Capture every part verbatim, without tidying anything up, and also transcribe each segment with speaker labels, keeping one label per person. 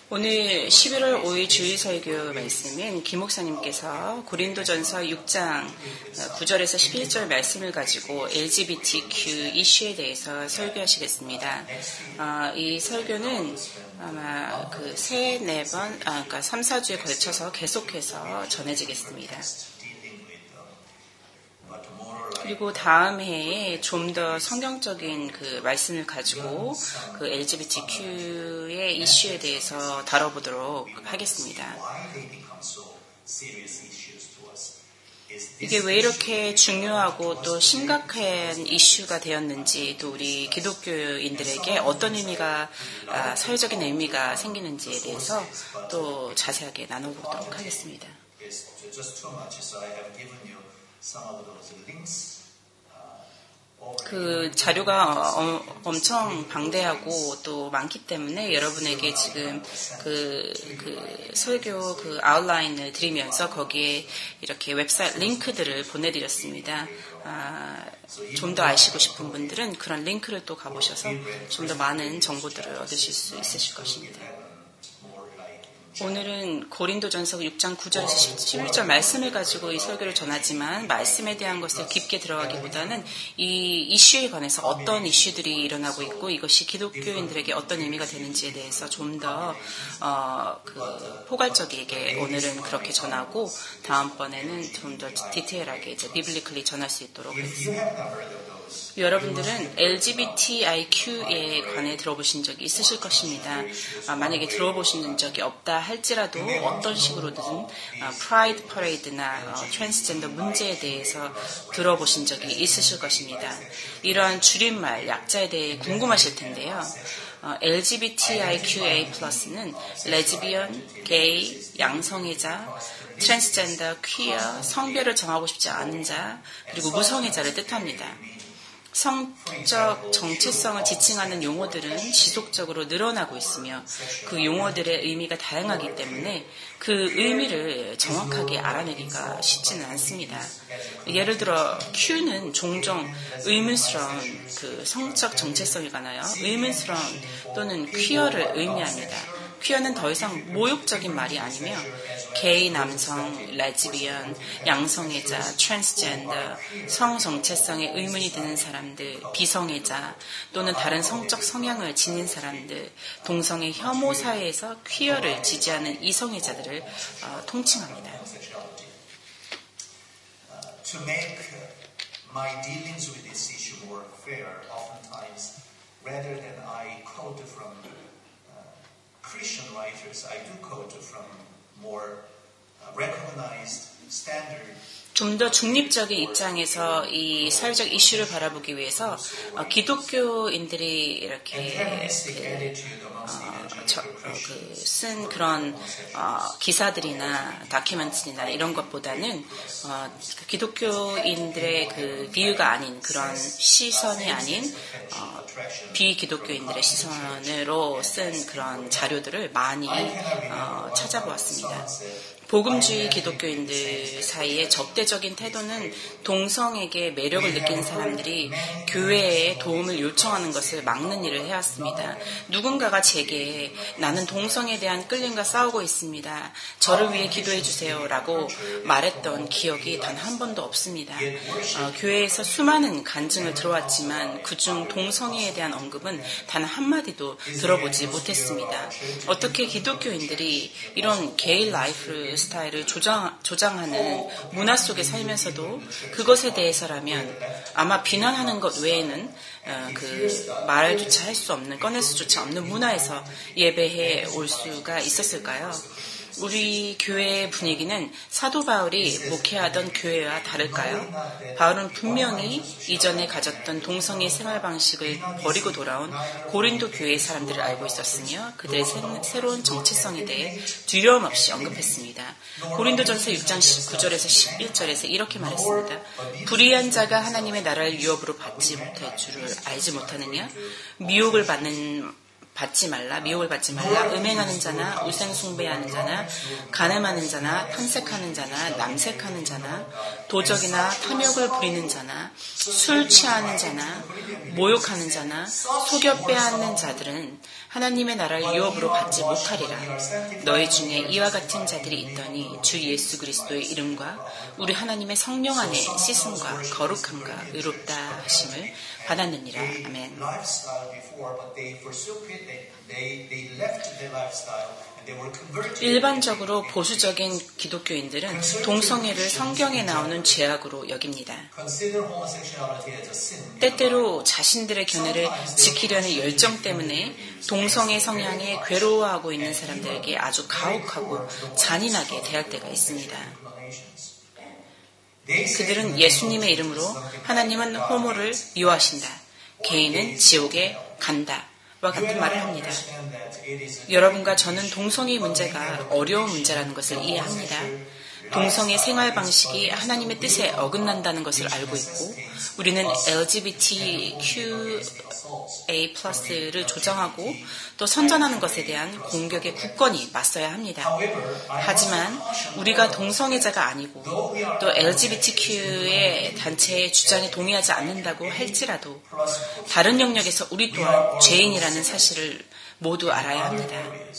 Speaker 1: 오늘 십일월 오일 주일 설교 말씀은 김 목사님께서 고린도전서 육 장 구 절에서 십일 절 말씀을 가지고 엘지비티큐 이슈에 대해서 설교하시겠습니다. 어, 이 설교는 아마 그 세, 네 번, 아, 그러니까 삼, 사 주에 걸쳐서 계속해서 전해지겠습니다. 그리고 다음 해에 좀 더 성경적인 그 말씀을 가지고 그 엘지비티큐의 이슈에 대해서 다뤄보도록 하겠습니다. 이게 왜 이렇게 중요하고 또 심각한 이슈가 되었는지, 또 우리 기독교인들에게 어떤 의미가, 아, 사회적인 의미가 생기는지에 대해서 또 자세하게 나눠보도록 하겠습니다. 그 자료가 어, 엄청 방대하고 또 많기 때문에 여러분에게 지금 그, 그 설교 그 아웃라인을 드리면서 거기에 이렇게 웹사이트 링크들을 보내드렸습니다. 아, 좀 더 아시고 싶은 분들은 그런 링크를 또 가보셔서 좀 더 많은 정보들을 얻으실 수 있으실 것입니다. 오늘은 고린도전서 육 장 구 절에서 십일 절 말씀을 가지고 이 설교를 전하지만 말씀에 대한 것을 깊게 들어가기보다는 이 이슈에 관해서 어떤 이슈들이 일어나고 있고 이것이 기독교인들에게 어떤 의미가 되는지에 대해서 좀 더 어, 그 포괄적이게 오늘은 그렇게 전하고 다음번에는 좀 더 디테일하게 이제 비블리컬리 전할 수 있도록 하겠습니다. 여러분들은 엘지비티아이큐에 관해 들어보신 적이 있으실 것입니다. 아, 만약에 들어보신 적이 없다 할지라도 어떤 식으로든 아, 프라이드 퍼레이드나 어, 트랜스젠더 문제에 대해서 들어보신 적이 있으실 것입니다. 이러한 줄임말, 약자에 대해 궁금하실 텐데요. 어, 엘지비티아이큐에이 플러스는 레즈비언, 게이, 양성애자, 트랜스젠더, 퀴어, 성별을 정하고 싶지 않은 자, 그리고 무성애자를 뜻합니다. 성적 정체성을 지칭하는 용어들은 지속적으로 늘어나고 있으며 그 용어들의 의미가 다양하기 때문에 그 의미를 정확하게 알아내기가 쉽지는 않습니다. 예를 들어 Q는 종종 의문스러운 그 성적 정체성에 관하여 의문스러운 또는 퀴어를 의미합니다. 퀴어는 더 이상 모욕적인 말이 아니며 게이, 남성, 레즈비언, 양성애자, 트랜스젠더, 성정체성에 의문이 드는 사람들, 비성애자 또는 다른 성적 성향을 지닌 사람들, 동성애 혐오 사회에서 퀴어를 지지하는 이성애자들을 어, 통칭합니다.
Speaker 2: To make my dealings with this issue more fair, oftentimes, rather than I quote from Christian writers, I do quote from more recognized standard.
Speaker 1: 좀 더 중립적인 입장에서 이 사회적 이슈를 바라보기 위해서 어, 기독교인들이 이렇게 그, 어, 저, 어, 그, 쓴 그런 어, 기사들이나 다큐멘터리나 이런 것보다는 어, 기독교인들의 그 비유가 아닌 그런 시선이 아닌 어, 비기독교인들의 시선으로 쓴 그런 자료들을 많이 어, 찾아보았습니다. 복음주의 기독교인들 사이에 적대적인 태도는 동성에게 매력을 느끼는 사람들이 교회에 도움을 요청하는 것을 막는 일을 해왔습니다. 누군가가 제게 나는 동성에 대한 끌림과 싸우고 있습니다. 저를 위해 기도해 주세요 라고 말했던 기억이 단 한 번도 없습니다. 어, 교회에서 수많은 간증을 들어왔지만 그중 동성애에 대한 언급은 단 한마디도 들어보지 못했습니다. 어떻게 기독교인들이 이런 게이 라이프 스타일을 조장, 조장하는 문화 속에 살면서도 그것에 대해서라면 아마 비난하는 것 외에는 어, 그 말조차 할 수 없는, 꺼낼 수조차 없는 문화에서 예배해 올 수가 있었을까요? 우리 교회의 분위기는 사도 바울이 목회하던 교회와 다를까요? 바울은 분명히 이전에 가졌던 동성애 생활 방식을 버리고 돌아온 고린도 교회의 사람들을 알고 있었으며 그들의 새, 새로운 정체성에 대해 두려움 없이 언급했습니다. 고린도전서 육 장 구 절에서 십일 절에서 이렇게 말했습니다. 불의한 자가 하나님의 나라를 유업으로 받지 못할 줄을 알지 못하느냐? 미혹을 받는 받지 말라, 미혹을 받지 말라, 음행하는 자나 우상 숭배하는 자나 간음하는 자나 탐색하는 자나 남색하는 자나 도적이나 탐욕을 부리는 자나 술 취하는 자나 모욕하는 자나 속여 빼앗는 자들은 하나님의 나라를 유업으로 받지 못하리라. 너희 중에 이와 같은 자들이 있더니 주 예수 그리스도의 이름과 우리 하나님의 성령 안에 씻음과 거룩함과 의롭다 하심을 받았느니라. 아멘. 일반적으로 보수적인 기독교인들은 동성애를 성경에 나오는 죄악으로 여깁니다. 때때로 자신들의 견해를 지키려는 열정 때문에 동성애 성향에 괴로워하고 있는 사람들에게 아주 가혹하고 잔인하게 대할 때가 있습니다. 그들은 예수님의 이름으로 하나님은 호모를 미워하신다. 개인은 지옥에 간다. 와 같은 말을 합니다. 여러분과 저는 동성애 문제가 어려운 문제라는 것을 이해합니다. 동성애 생활 방식이 하나님의 뜻에 어긋난다는 것을 알고 있고 우리는 엘지비티큐에이 플러스를 조정하고 또 선전하는 것에 대한 공격에 굳건히 맞서야 합니다. 하지만 우리가 동성애자가 아니고 또 엘지비티큐의 단체의 주장에 동의하지 않는다고 할지라도 다른 영역에서 우리 또한 죄인이라는 사실을 모두 알아야 합니다.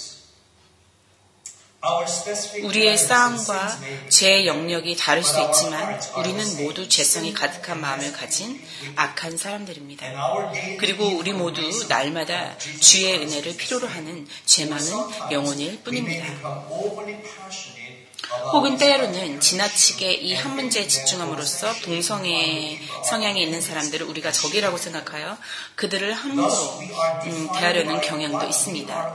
Speaker 1: 우리의 싸움과 죄의 영역이 다를 수 있지만 우리는 모두 죄성이 가득한 마음을 가진 악한 사람들입니다. 그리고 우리 모두 날마다 주의 은혜를 필요로 하는 죄 많은 영혼일 뿐입니다. 혹은 때로는 지나치게 이 한 문제에 집중함으로써 동성애 성향이 있는 사람들을 우리가 적이라고 생각하여 그들을 함부로 음, 대하려는 경향도 있습니다.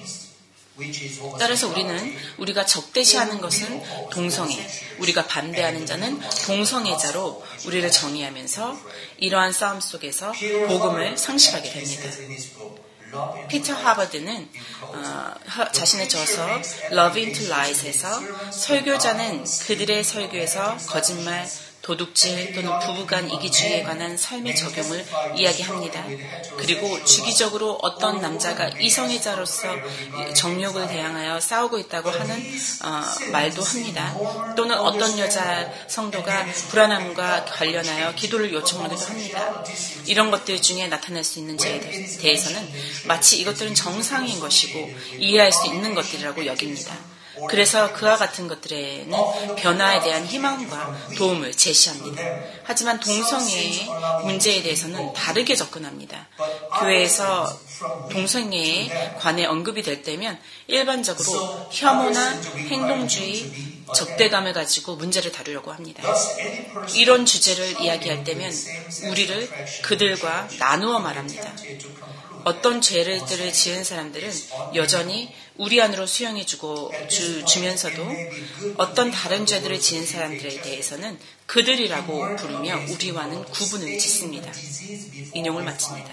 Speaker 1: 따라서 우리는 우리가 적대시하는 것은 동성애, 우리가 반대하는 자는 동성애자로 우리를 정의하면서 이러한 싸움 속에서 복음을 상실하게 됩니다. 피터 하버드는 어, 자신의 저서 Love into Lies에서 설교자는 그들의 설교에서 거짓말, 도둑질 또는 부부간 이기주의에 관한 삶의 적용을 이야기합니다. 그리고 주기적으로 어떤 남자가 이성애자로서 정욕을 대항하여 싸우고 있다고 하는 어, 말도 합니다. 또는 어떤 여자 성도가 불안함과 관련하여 기도를 요청하기도 합니다. 이런 것들 중에 나타날 수 있는 죄에 대해서는 마치 이것들은 정상인 것이고 이해할 수 있는 것들이라고 여깁니다. 그래서 그와 같은 것들에는 변화에 대한 희망과 도움을 제시합니다. 하지만 동성애의 문제에 대해서는 다르게 접근합니다. 교회에서 동성애에 관해 언급이 될 때면 일반적으로 혐오나 행동주의, 적대감을 가지고 문제를 다루려고 합니다. 이런 주제를 이야기할 때면 우리를 그들과 나누어 말합니다. 어떤 죄들을 지은 사람들은 여전히 우리 안으로 수용해주고 주, 주면서도 어떤 다른 죄들을 지은 사람들에 대해서는 그들이라고 부르며 우리와는 구분을 짓습니다. 인용을 마칩니다.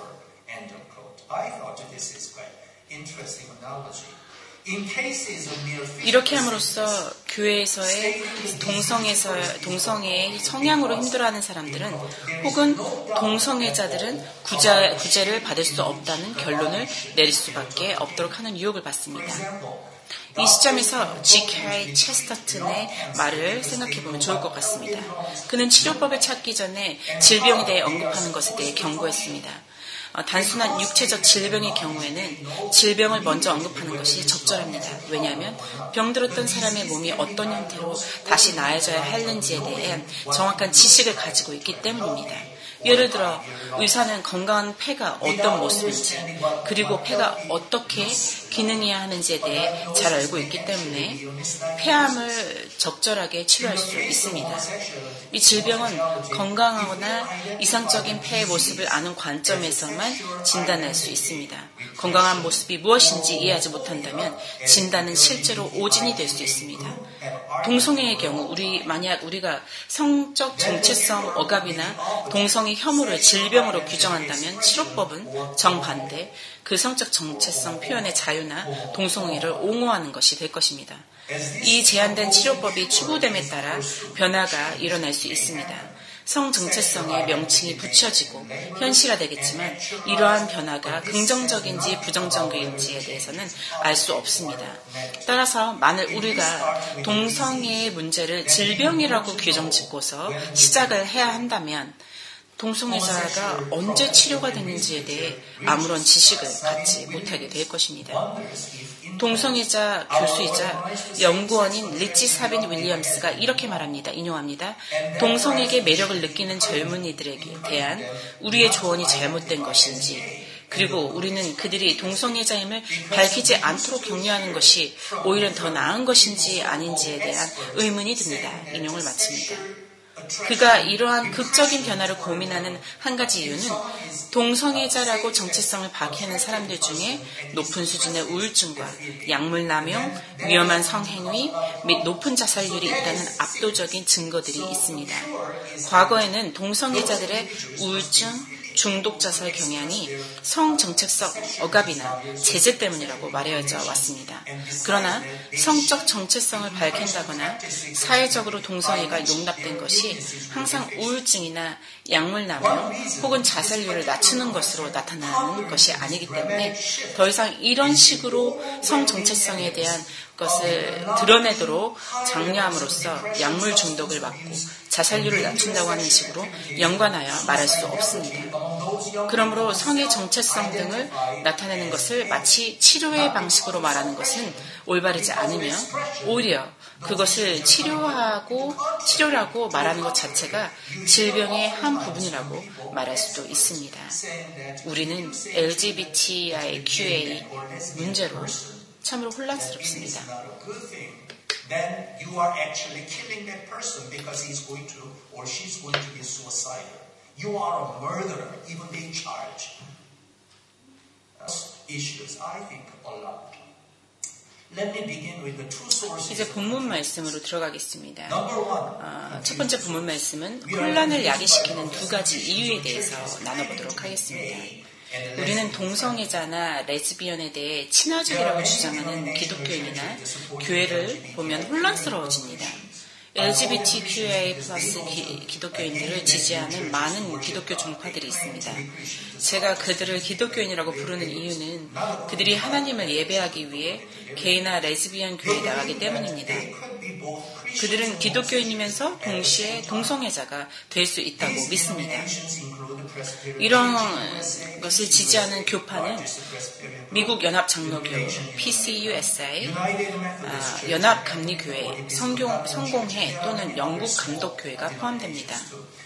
Speaker 1: 이렇게 함으로써 교회에서의 동성에서, 동성애의 성향으로 힘들어하는 사람들은 혹은 동성애자들은 구제, 구제를 받을 수 없다는 결론을 내릴 수밖에 없도록 하는 유혹을 받습니다. 이 시점에서 지 케이 체스터튼의 말을 생각해보면 좋을 것 같습니다. 그는 치료법을 찾기 전에 질병에 대해 언급하는 것에 대해 경고했습니다. 단순한 육체적 질병의 경우에는 질병을 먼저 언급하는 것이 적절합니다. 왜냐하면 병들었던 사람의 몸이 어떤 형태로 다시 나아져야 하는지에 대해 정확한 지식을 가지고 있기 때문입니다. 예를 들어 의사는 건강한 폐가 어떤 모습인지 그리고 폐가 어떻게 기능해야 하는지에 대해 잘 알고 있기 때문에 폐암을 적절하게 치료할 수 있습니다. 이 질병은 건강하거나 이상적인 폐의 모습을 아는 관점에서만 진단할 수 있습니다. 건강한 모습이 무엇인지 이해하지 못한다면 진단은 실제로 오진이 될 수 있습니다. 동성애의 경우 우리 만약 우리가 성적 정체성 억압이나 동성애 혐오를 질병으로 규정한다면 치료법은 정반대 그 성적 정체성 표현의 자유나 동성애를 옹호하는 것이 될 것입니다. 이 제한된 치료법이 추구됨에 따라 변화가 일어날 수 있습니다. 성정체성의 명칭이 붙여지고 현실화되겠지만 이러한 변화가 긍정적인지 부정적인지에 대해서는 알 수 없습니다. 따라서 만일 우리가 동성애의 문제를 질병이라고 규정짓고서 시작을 해야 한다면 동성애자가 언제 치료가 되는지에 대해 아무런 지식을 갖지 못하게 될 것입니다. 동성애자 교수이자 연구원인 리치 사빈 윌리엄스가 이렇게 말합니다. 인용합니다. 동성에게 매력을 느끼는 젊은이들에게 대한 우리의 조언이 잘못된 것인지, 그리고 우리는 그들이 동성애자임을 밝히지 않도록 격려하는 것이 오히려 더 나은 것인지 아닌지에 대한 의문이 듭니다. 인용을 마칩니다. 그가 이러한 극적인 변화를 고민하는 한 가지 이유는 동성애자라고 정체성을 밝히는 사람들 중에 높은 수준의 우울증과 약물 남용, 위험한 성행위 및 높은 자살률이 있다는 압도적인 증거들이 있습니다. 과거에는 동성애자들의 우울증, 중독 자살 경향이 성정체성 억압이나 제재 때문이라고 말해져 왔습니다. 그러나 성적 정체성을 밝힌다거나 사회적으로 동성애가 용납된 것이 항상 우울증이나 약물 남용 혹은 자살률을 낮추는 것으로 나타나는 것이 아니기 때문에 더 이상 이런 식으로 성정체성에 대한 것을 드러내도록 장려함으로써 약물 중독을 막고 자살률을 낮춘다고 하는 식으로 연관하여 말할 수 없습니다. 그러므로 성의 정체성 등을 나타내는 것을 마치 치료의 방식으로 말하는 것은 올바르지 않으며 오히려 그것을 치료하고 치료라고 말하는 것 자체가 질병의 한 부분이라고 말할 수도 있습니다. 우리는 엘지비티아이큐에이 문제로 참으로 혼란스럽습니다.
Speaker 2: Then you are actually killing that person because he's going to or she's going to be suicidal. You are a murderer, even being charged. Issues, I think, a lot. Let me begin with the two sources.
Speaker 1: 이제 본문 말씀으로 들어가겠습니다. 어, 첫 번째 본문 말씀은 혼란을 야기시키는 두 가지 이유에 대해서 나눠보도록 하겠습니다. 우리는 동성애자나 레즈비언에 대해 친화적이라고 주장하는 기독교인이나 교회를 보면 혼란스러워집니다. 엘지비티큐에이 플러스 기독교인들을 지지하는 많은 기독교 종파들이 있습니다. 제가 그들을 기독교인이라고 부르는 이유는 그들이 하나님을 예배하기 위해 게이나 레즈비언 교회에 나가기 때문입니다. 그들은 기독교인이면서 동시에 동성애자가 될 수 있다고 믿습니다. 이런 것을 지지하는 교파는 미국 연합장로교, 피씨유에스아이, 아, 연합감리교회, 성공, 성공회 또는 영국감독교회가 포함됩니다.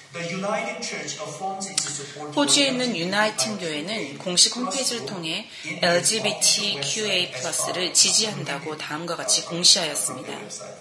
Speaker 1: 호주에 있는 유나이팅 교회는 공식 홈페이지를 통해 엘지비티큐에이 플러스를 지지한다고 다음과 같이 공시하였습니다.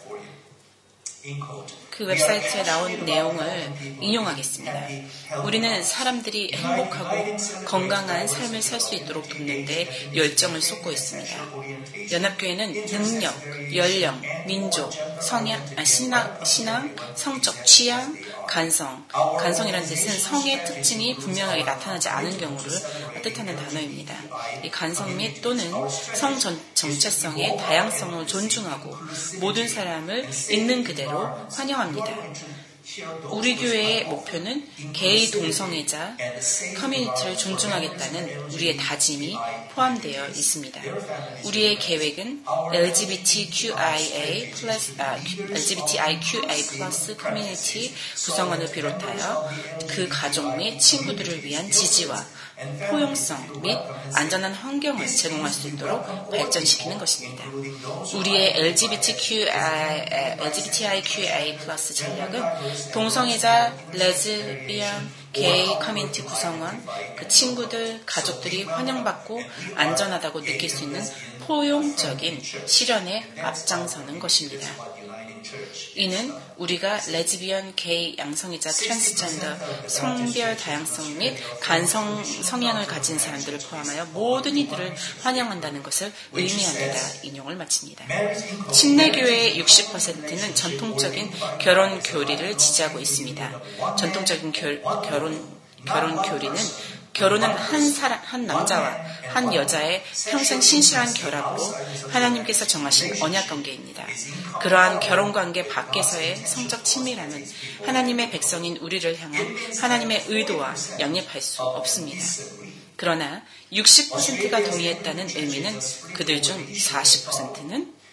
Speaker 1: 그 웹사이트에 나온 내용을 인용하겠습니다. 우리는 사람들이 행복하고 건강한 삶을 살 수 있도록 돕는 데 열정을 쏟고 있습니다. 연합교회는 능력, 연령, 민족, 성향, 아, 신앙, 신앙, 성적 취향, 간성, 간성이라는 뜻은 성의 특징이 분명하게 나타나지 않은 경우를 뜻하는 단어입니다. 이 간성 및 또는 성 정체성의 다양성을 존중하고 모든 사람을 있는 그대로 환영합니다. 우리 교회의 목표는 게이 동성애자 커뮤니티를 존중하겠다는 우리의 다짐이 포함되어 있습니다. 우리의 계획은 엘지비티큐아이에이 플러스, 아, 엘지비티아이큐에이 플러스 커뮤니티 구성원을 비롯하여 그 가족 및 친구들을 위한 지지와 포용성 및 안전한 환경을 제공할 수 있도록 발전시키는 것입니다. 우리의 엘지비티큐아이, 엘지비티아이큐에이 플러스 전략은 동성애자, 레즈비언, 게이 커뮤니티 구성원, 그 친구들, 가족들이 환영받고 안전하다고 느낄 수 있는 포용적인 실현에 앞장서는 것입니다. 이는 우리가 레즈비언, 게이, 양성애자, 트랜스젠더, 성별 다양성 및 간성 성향을 가진 사람들을 포함하여 모든 이들을 환영한다는 것을 의미합니다. 인용을 마칩니다. 침례교회의 육십 퍼센트는 전통적인 결혼 교리를 지지하고 있습니다. 전통적인 결, 결혼, 결혼 교리는 결혼은 한 사람, 한 남자와 한 여자의 평생 신실한 결합으로 하나님께서 정하신 언약 관계입니다. 그러한 결혼 관계 밖에서의 성적 친밀함은 하나님의 백성인 우리를 향한 하나님의 의도와 양립할 수 없습니다. 그러나 육십 퍼센트가 동의했다는 의미는 그들 중 사십 퍼센트는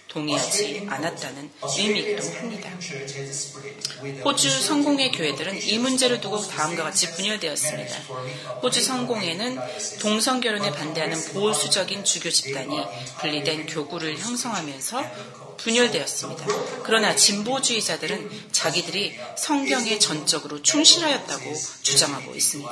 Speaker 1: 동의하지 않았다는 의미이기도 합니다. 호주 성공회 교회들은 이 문제를 두고 다음과 같이 분열되었습니다. 호주 성공회는 동성결혼에 반대하는 보수적인 주교 집단이 분리된 교구를 형성하면서 분열되었습니다. 그러나 진보주의자들은 자기들이 성경에 전적으로 충실하였다고 주장하고 있습니다.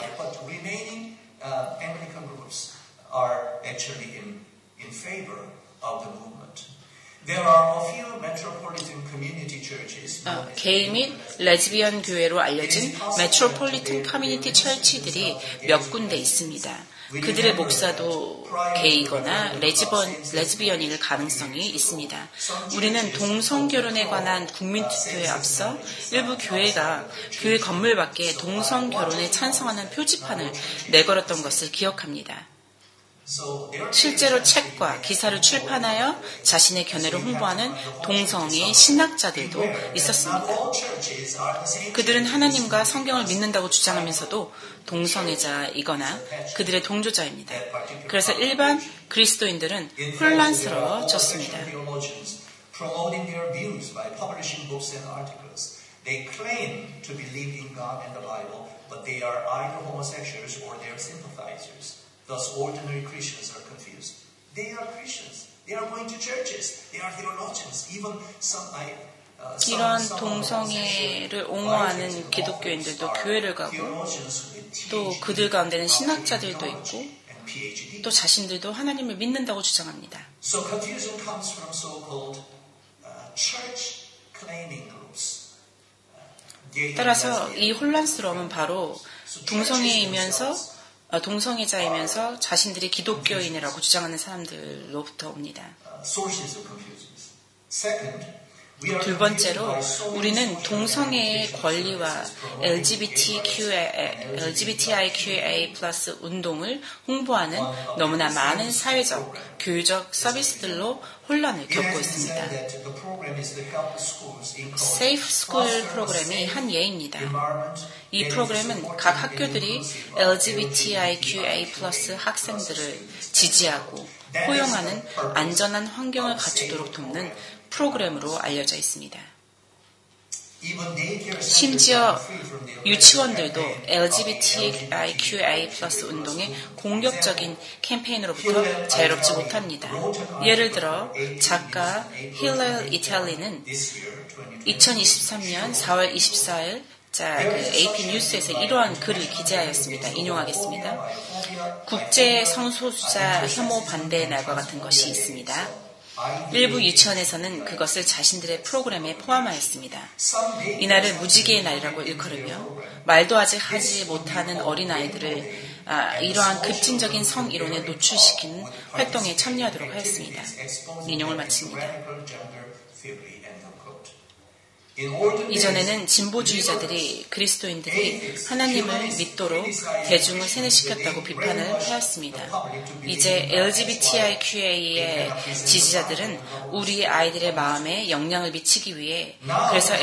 Speaker 1: 어, 게이 및 레즈비언 교회로 알려진 메트로폴리탄 커뮤니티 철치들이 몇 군데 있습니다. 그들의 목사도 게이거나 레즈번, 레즈비언일 가능성이 있습니다. 우리는 동성결혼에 관한 국민투표에 앞서 일부 교회가 교회 건물 밖에 동성결혼에 찬성하는 표지판을 내걸었던 것을 기억합니다. 실제로 책과 기사를 출판하여 자신의 견해를 홍보하는 동성의 신학자들도 있었습니다. 그들은 하나님과 성경을 믿는다고 주장하면서도 동성애자이거나 그들의 동조자입니다. 그래서 일반 그리스도인들은 혼란스러워졌습니다. They claim to believe in God and the Bible, but they are either homosexuals or they are sympathizers. Thus, ordinary Christians are confused. They are Christians. They are going to churches. They are theologians. Even some, I, uh, some, 이런 동성애를 옹호하는 기독교인들도 교회를 가고 또 그들 가운데는 신학자들도 있고 또 자신들도 하나님을 믿는다고 주장합니다. So confusion comes from so-called uh, church claiming groups. 따라서 이 혼란스러움은 바로 동성애이면서 동성애자이면서 자신들이 기독교인이라고 주장하는 사람들로부터 옵니다. 두 번째로 우리는 동성애의 권리와 엘지비티아이큐에이 플러스 운동을 홍보하는 너무나 많은 사회적, 교육적 서비스들로 혼란을 겪고 있습니다. Safe School 프로그램이 한 예입니다. 이 프로그램은 각 학교들이 엘지비티아이큐에이 플러스 학생들을 지지하고 포용하는 안전한 환경을 갖추도록 돕는 프로그램으로 알려져 있습니다. 심지어 유치원들도 엘지비티아이큐에이 플러스 운동의 공격적인 캠페인으로부터 자유롭지 못합니다. 예를 들어 작가 힐럴 이탈리는 이천이십삼 년 사월 이십사일 자, 그 에이피 뉴스에서 이러한 글을 기재하였습니다. 인용하겠습니다. 국제 성소수자 혐오 반대의 날과 같은 것이 있습니다. 일부 유치원에서는 그것을 자신들의 프로그램에 포함하였습니다. 이날을 무지개의 날이라고 일컬으며 말도 아직 하지 못하는 어린아이들을 아, 이러한 급진적인 성이론에 노출시키는 활동에 참여하도록 하였습니다. 인용을 마칩니다. 이전에는 진보주의자들이 그리스도인들이 하나님을 믿도록 대중을 세뇌시켰다고 비판을 하였습니다. 이제 엘지비티아이큐에이의 지지자들은 우리 아이들의 마음에 영향을 미치기 위해 그래서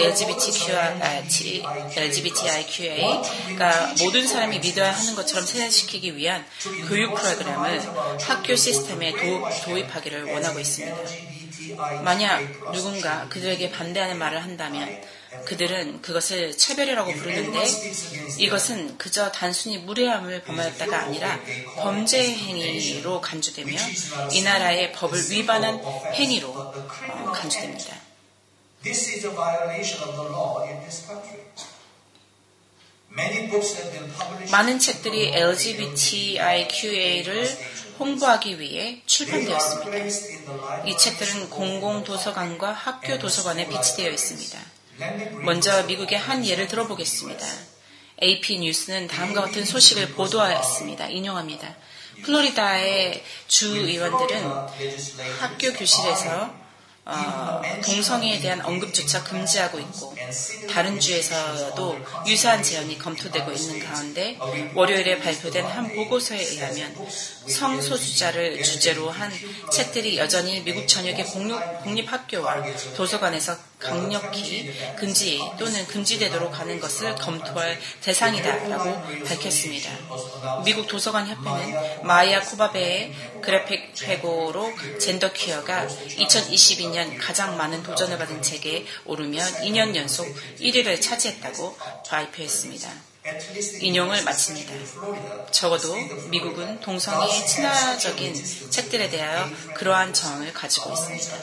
Speaker 1: 엘지비티아이큐에이가 모든 사람이 믿어야 하는 것처럼 세뇌시키기 위한 교육 프로그램을 학교 시스템에 도, 도입하기를 원하고 있습니다. 만약 누군가 그들에게 반대하는 말을 한다면 그들은 그것을 차별이라고 부르는데 이것은 그저 단순히 무례함을 범하였다가 아니라 범죄 행위로 간주되며 이 나라의 법을 위반한 행위로 어, 간주됩니다. 많은 책들이 엘지비티아이큐에이를 홍보하기 위해 출판되었습니다. 이 책들은 공공도서관과 학교 도서관에 비치되어 있습니다. 먼저 미국의 한 예를 들어보겠습니다. 에이피 뉴스는 다음과 같은 소식을 보도하였습니다. 인용합니다. 플로리다의 주의원들은 학교 교실에서 어, 동성애에 대한 언급조차 금지하고 있고 다른 주에서도 유사한 제안이 검토되고 있는 가운데 월요일에 발표된 한 보고서에 의하면 성소수자를 주제로 한 책들이 여전히 미국 전역의 공립학교와 도서관에서 강력히 금지 또는 금지되도록 하는 것을 검토할 대상이다라고 밝혔습니다. 미국 도서관 협회는 마이아 코바베의 그래픽 회고로 젠더 퀴어가 이천이십이 년 이천이십이 년 가장 많은 도전을 받은 책에 오르며 이 년 연속 일 위를 차지했다고 발표했습니다. 인용을 마칩니다. 적어도 미국은 동성애에 친화적인 책들에 대하여 그러한 저항을 가지고 있습니다.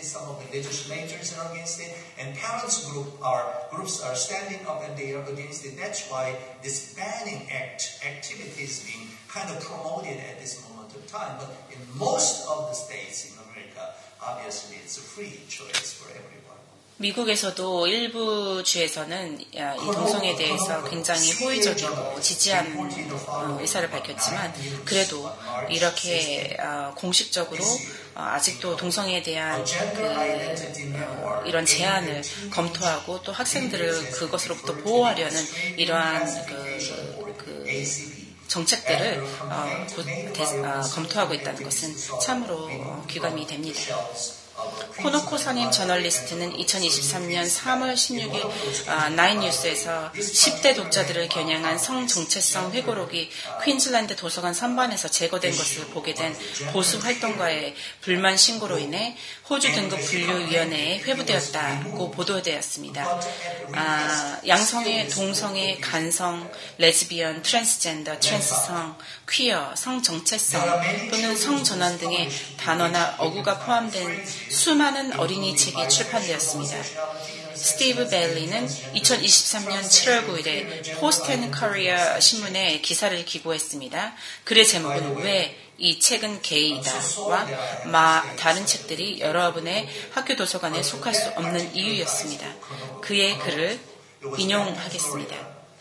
Speaker 1: 미국에서도 일부 주에서는 이 동성애에 대해서 굉장히 호의적이고 지지하는 의사를 밝혔지만 그래도 이렇게 공식적으로 아직도 동성애에 대한 그 이런 제한을 검토하고 또 학생들을 그것으로부터 보호하려는 이러한 그, 그 정책들을 어, 고, 대, 어, 검토하고 있다는 것은 참으로 어, 귀감이 됩니다. 코노코 선임 저널리스트는 이천이십삼 년 삼월 십육일 어, 나인뉴스에서 십 대 독자들을 겨냥한 성정체성 회고록이 퀸즐랜드 도서관 선반에서 제거된 것을 보게 된 보수 활동가의 불만 신고로 인해 호주 등급 분류위원회에 회부되었다고 보도되었습니다. 아, 양성애, 동성애, 간성, 레즈비언, 트랜스젠더, 트랜스성, 퀴어, 성정체성 또는 성전환 등의 단어나 어구가 포함된 수많은 어린이 책이 출판되었습니다. 스티브 베일리는 이천이십삼 년 칠월 구일에 포스트 앤 커리어 신문에 기사를 기고했습니다. 글의 제목은 왜 이 책은 게이다와 마 다른 책들이 여러분의 학교 도서관에 속할 수 없는 이유였습니다. 그의 글을 인용하겠습니다.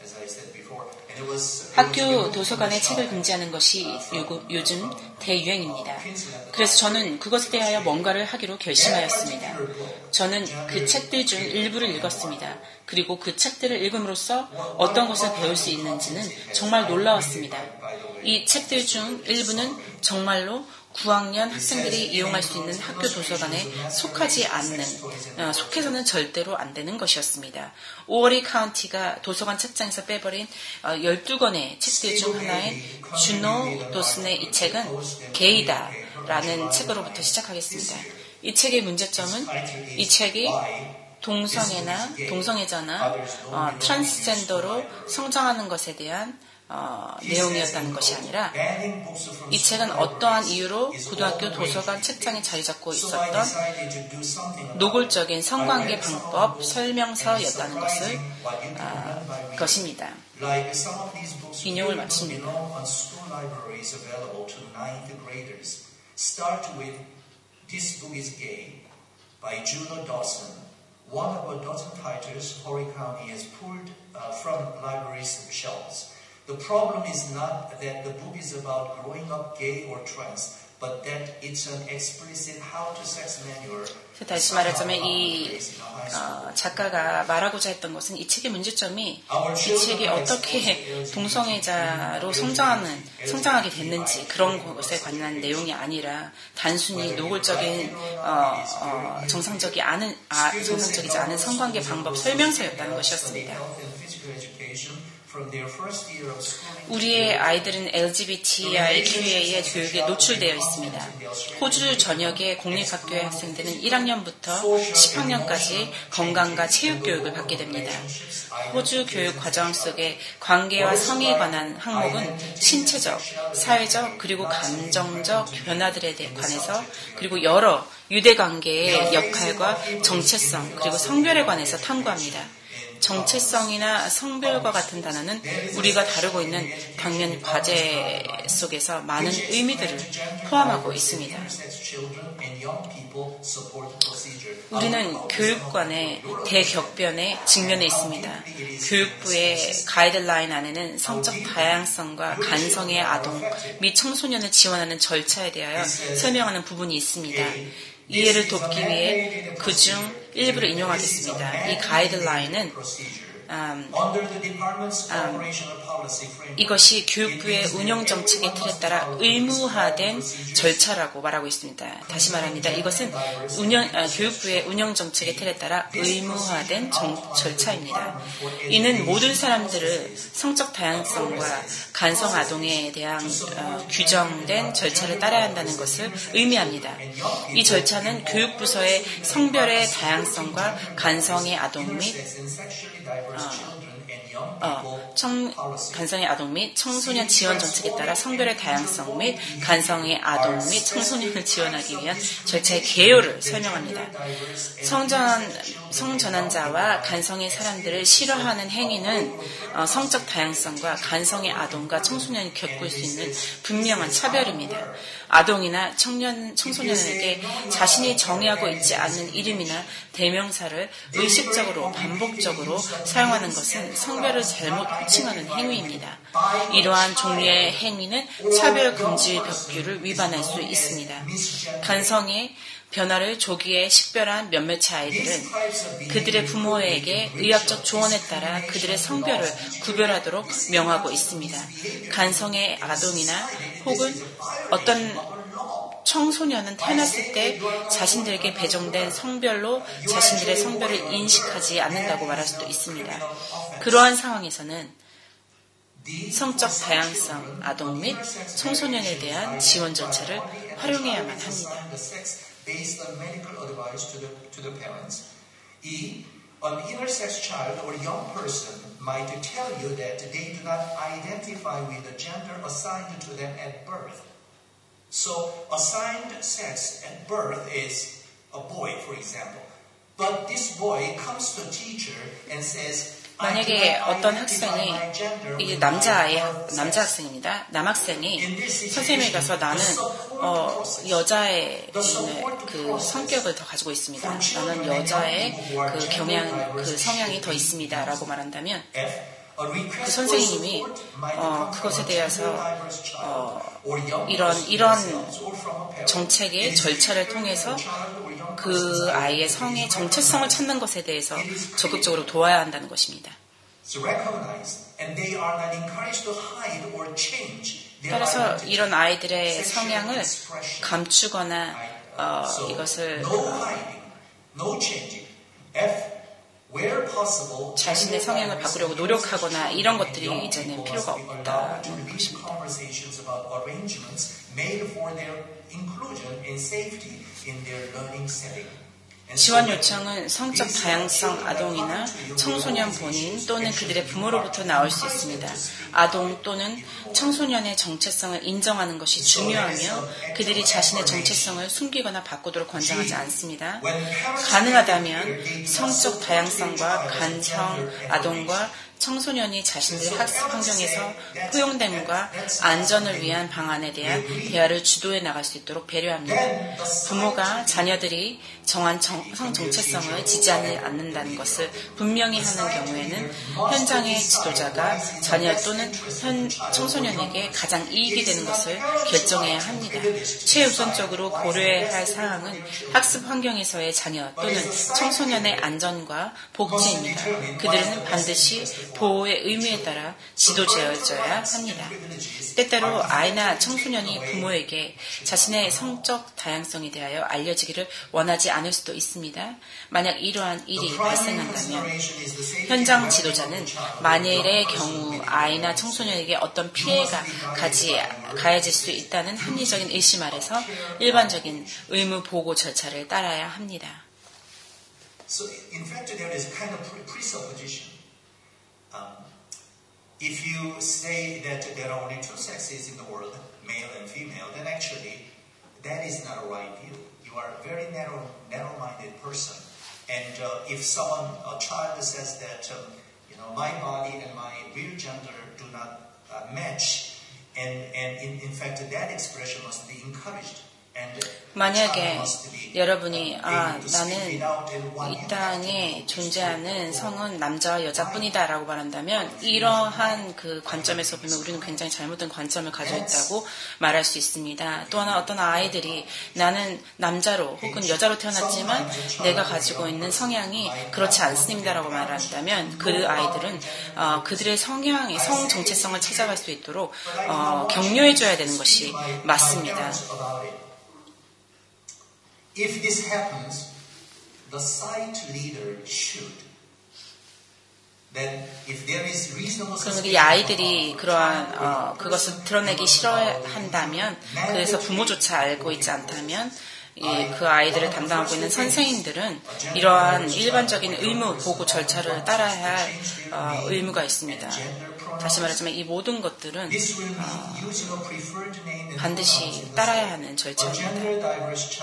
Speaker 1: 학교 도서관에 책을 금지하는 것이 요즘 대유행입니다. 그래서 저는 그것에 대하여 뭔가를 하기로 결심하였습니다. 저는 그 책들 중 일부를 읽었습니다. 그리고 그 책들을 읽음으로써 어떤 것을 배울 수 있는지는 정말 놀라웠습니다. 이 책들 중 일부는 정말로 구 학년 학생들이 이용할 수 있는 학교 도서관에 속하지 않는, 어, 속해서는 절대로 안 되는 것이었습니다. 오어리 카운티가 도서관 책장에서 빼버린 어, 열두 권의 책들 중 하나인 주노 도슨의 이 책은 게이다라는 책으로부터 시작하겠습니다. 이 책의 문제점은 이 책이 동성애나 동성애자나 어, 트랜스젠더로 성장하는 것에 대한 어, 내용이었다는 것이 아니라 이 책은 어떠한 이유로 고등학교 도서관 책장에 자리 잡고 있었던 노골적인 성관계 방법 설명서였다는 것을 어, 것입니다. 인용을 마칩니다. By Juno Dawson, one of a dozen titles Horry County has pulled uh, from libraries' shelves. The problem is not that the book is about growing up gay or trans, but that it's an explicit how-to-sex manual. 다시 말하자면 이 어, 작가가 말하고자 했던 것은 이 책의 문제점이 이 책이 어떻게 동성애자로 성장하는, 성장하게 됐는지 그런 것에 관한 내용이 아니라 단순히 노골적인 어, 어, 정상적이 않은, 아, 정상적이지 않은 성관계 방법 설명서였다는 것이었습니다. 우리의 아이들은 엘지비티아이큐에이의 교육에 노출되어 있습니다. 호주 전역의 공립학교의 학생들은 일 학년부터 십 학년까지 건강과 체육 교육을 받게 됩니다. 호주 교육 과정 속의 관계와 성에 관한 항목은 신체적, 사회적, 그리고 감정적 변화들에 관해서 그리고 여러 유대관계의 역할과 정체성, 그리고 성별에 관해서 탐구합니다. 정체성이나 성별과 같은 단어는 우리가 다루고 있는 당면 과제 속에서 많은 의미들을 포함하고 있습니다. 우리는 교육관의 대격변에 직면해 있습니다. 교육부의 가이드라인 안에는 성적 다양성과 간성의 아동 및 청소년을 지원하는 절차에 대하여 설명하는 부분이 있습니다. 이해를 돕기 위해 그중 일부를 인용하겠습니다. 이 가이드라인은 um, um, 이것이 교육부의 운영 정책의 틀에 따라 의무화된 절차라고 말하고 있습니다. 다시 말합니다. 이것은 운영, 아, 교육부의 운영 정책의 틀에 따라 의무화된 정, 절차입니다. 이는 모든 사람들을 성적 다양성과 간성 아동에 대한 어, 규정된 절차를 따라야 한다는 것을 의미합니다. 이 절차는 교육부서의 성별의 다양성과 간성의 아동 및 어, 어, 청, 간성의 아동 및 청소년 지원 정책에 따라 성별의 다양성 및 간성의 아동 및 청소년을 지원하기 위한 절차의 개요를 설명합니다. 성전, 성전환자와 간성의 사람들을 싫어하는 행위는 어, 성적 다양성과 간성의 아동과 청소년이 겪을 수 있는 분명한 차별입니다. 아동이나 청년, 청소년에게 자신이 정의하고 있지 않는 이름이나 대명사를 의식적으로 반복적으로 사용하는 것은 성별을 잘못 호칭하는 행위입니다. 이러한 종류의 행위는 차별금지법규를 위반할 수 있습니다. 간성의 변화를 조기에 식별한 몇몇의 아이들은 그들의 부모에게 의학적 조언에 따라 그들의 성별을 구별하도록 명하고 있습니다. 간성의 아동이나 혹은 어떤 청소년은 태어났을 때 자신들에게 배정된 성별로 자신들의 성별을 인식하지 않는다고 말할 수도 있습니다. 그러한 상황에서는 성적 다양성 아동 및 청소년에 대한 지원 절차를 활용해야만 합니다.
Speaker 2: Based on medical advice to the, to the parents. E. An intersex child or young person might tell you that they do not identify with the gender assigned to them at birth. So, assigned sex at birth is a boy, for example. But this boy comes to a teacher and says,
Speaker 1: 만약에 어떤 학생이, 이게 남자아이, 남자 학생입니다. 남학생이 선생님에 가서 나는, 어, 여자의 그 성격을 더 가지고 있습니다. 나는 여자의 그 경향, 그 성향이 더 있습니다. 라고 말한다면, 그 선생님이, 어, 그것에 대해서, 어, 이런, 이런 정책의 절차를 통해서 그 아이의 성의 정체성을 찾는 것에 대해서 적극적으로 도와야 한다는 것입니다. 따라서 이런 아이들의 성향을 감추거나 어, 이것을 어, 자신의 성향을 바꾸려고 노력하거나 이런 것들이 이제는 필요가 없다는 것입니다. 지원 요청은 성적 다양성 아동이나 청소년 본인 또는 그들의 부모로부터 나올 수 있습니다. 아동 또는 청소년의 정체성을 인정하는 것이 중요하며 그들이 자신의 정체성을 숨기거나 바꾸도록 권장하지 않습니다. 가능하다면 성적 다양성과 간성 아동과 청소년이 자신들의 학습 환경에서 포용됨과 안전을 위한 방안에 대한 대화를 주도해 나갈 수 있도록 배려합니다. 부모가 자녀들이 정한 정, 성 정체성을 지지하지 않는다는 것을 분명히 하는 경우에는 현장의 지도자가 자녀 또는 현 청소년에게 가장 이익이 되는 것을 결정해야 합니다. 최우선적으로 고려해야 할 사항은 학습 환경에서의 자녀 또는 청소년의 안전과 복지입니다. 그들은 반드시 보호의 의무에 따라 지도되어져야 합니다. 때때로 아이나 청소년이 부모에게 자신의 성적 다양성에 대하여 알려지기를 원하지 않을 수도 있습니다. 만약 이러한 일이 발생한다면 현장 지도자는 만일의 경우 아이나 청소년에게 어떤 피해가 가지, 가해질 수 있다는 합리적인 의심 아래서 일반적인 의무 보고 절차를 따라야 합니다.
Speaker 2: So in fact, there is a kind of presupposition. Um, if you say that there are only two sexes in the world, male and female, then actually that is not a right view. You are a very narrow, narrow-minded person. And uh, if someone, a child says that, um, you know, my body and my real gender do not uh, match, and, and in, in fact that expression must be encouraged.
Speaker 1: 만약에 여러분이 아 나는 이 땅에 존재하는 성은 남자와 여자뿐이다 라고 말한다면 이러한 그 관점에서 보면 우리는 굉장히 잘못된 관점을 가지고 있다고 말할 수 있습니다. 또 하나 어떤 아이들이 나는 남자로 혹은 여자로 태어났지만 내가 가지고 있는 성향이 그렇지 않습니다 라고 말한다면 그 아이들은 어, 그들의 성향의 성 정체성을 찾아갈 수 있도록 어, 격려해줘야 되는 것이 맞습니다.
Speaker 2: If this happens, the site leader should. Then, if there is reasonable
Speaker 1: 그럼 이 아이들이 그러한 어, 그것을 드러내기 싫어한다면, 그래서 부모조차 알고 있지 않다면, 이, 그 아이들을 담당하고 있는 선생님들은 이러한 일반적인 의무 보고 절차를 따라야 할 어, 의무가 있습니다. 다시 말하자면 이 모든 것들은 어, 반드시 따라야 하는 절차입니다.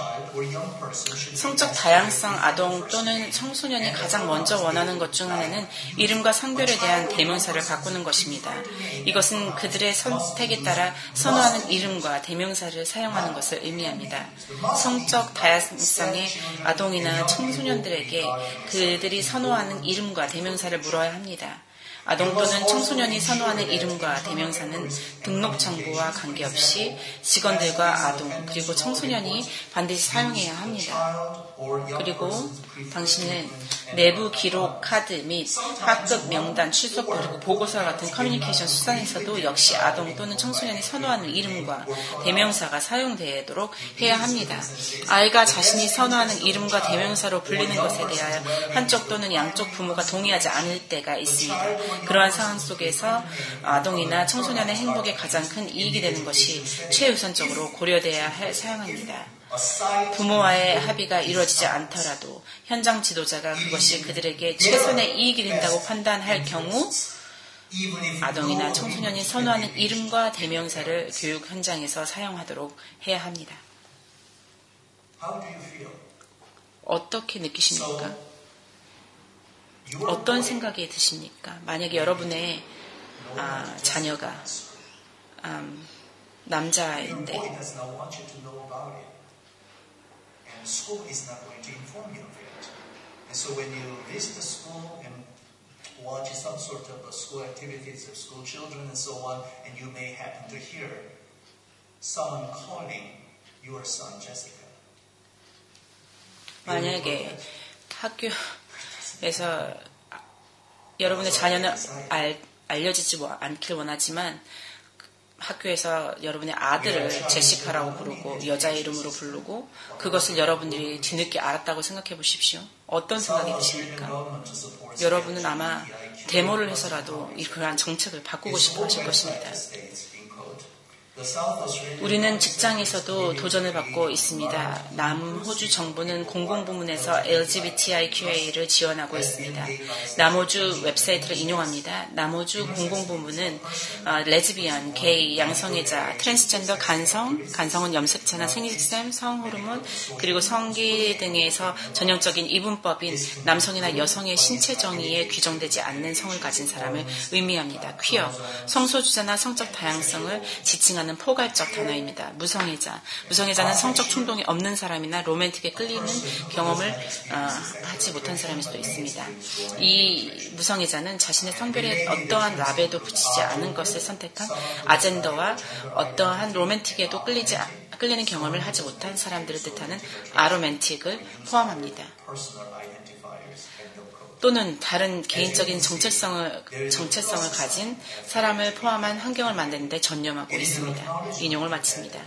Speaker 1: 성적 다양성 아동 또는 청소년이 가장 먼저 원하는 것 중 하나는 이름과 성별에 대한 대명사를 바꾸는 것입니다. 이것은 그들의 선택에 따라 선호하는 이름과 대명사를 사용하는 것을 의미합니다. 성적 다양성의 아동이나 청소년들에게 그들이 선호하는 이름과 대명사를 물어야 합니다. 아동 또는 청소년이 선호하는 이름과 대명사는 등록 정보와 관계없이 직원들과 아동 그리고 청소년이 반드시 사용해야 합니다. 그리고 당신은 내부 기록 카드 및 학급 명단 출석 그리고 보고서와 같은 커뮤니케이션 수단에서도 역시 아동 또는 청소년이 선호하는 이름과 대명사가 사용되도록 해야 합니다. 아이가 자신이 선호하는 이름과 대명사로 불리는 것에 대하여 한쪽 또는 양쪽 부모가 동의하지 않을 때가 있습니다. 그러한 상황 속에서 아동이나 청소년의 행복에 가장 큰 이익이 되는 것이 최우선적으로 고려돼야 할 사항입니다. 부모와의 합의가 이루어지지 않더라도 현장 지도자가 그것이 그들에게 최선의 이익이 된다고 판단할 경우 아동이나 청소년이 선호하는 이름과 대명사를 교육 현장에서 사용하도록 해야 합니다. 어떻게 느끼십니까? 어떤 생각이 드십니까? 만약에 여러분의 아, 자녀가 음, 남자인데
Speaker 2: school is not going to inform you of it. And so when you visit the school and watch some sort of school activities of school children and so on, and you may happen to hear someone calling your son Jessica.
Speaker 1: 만약에 학교에서 여러분의 자녀는 알, 알려지지 않길 원하지만 학교에서 여러분의 아들을 제시카라고 부르고 여자 이름으로 부르고 그것을 여러분들이 뒤늦게 알았다고 생각해 보십시오. 어떤 생각이 드십니까? 여러분은 아마 데모를 해서라도 그러한 정책을 바꾸고 싶어 하실 것입니다. 우리는 직장에서도 도전을 받고 있습니다. 남호주 정부는 공공부문에서 엘지비티아이큐에이를 지원하고 있습니다. 남호주 웹사이트를 인용합니다. 남호주 공공부문은 어, 레즈비언, 게이, 양성애자, 트랜스젠더, 간성, 간성은 염색체나 생리샘, 성호르몬, 그리고 성기 등에서 전형적인 이분법인 남성이나 여성의 신체 정의에 규정되지 않는 성을 가진 사람을 의미합니다. 퀴어, 성소수자나 성적 다양성을 지칭하는 포괄적 단어입니다. 무성애자. 무성애자는 성적 충동이 없는 사람이나 로맨틱에 끌리는 경험을 어, 하지 못한 사람일 수도 있습니다. 이 무성애자는 자신의 성별에 어떠한 라벨도 붙이지 않은 것을 선택한 아젠더와 어떠한 로맨틱에도 끌리지, 끌리는 경험을 하지 못한 사람들을 뜻하는 아로맨틱을 포함합니다. 또는 다른 개인적인 정체성을, 정체성을 가진 사람을 포함한 환경을 만드는 데 전념하고 있습니다. 인용을 마칩니다.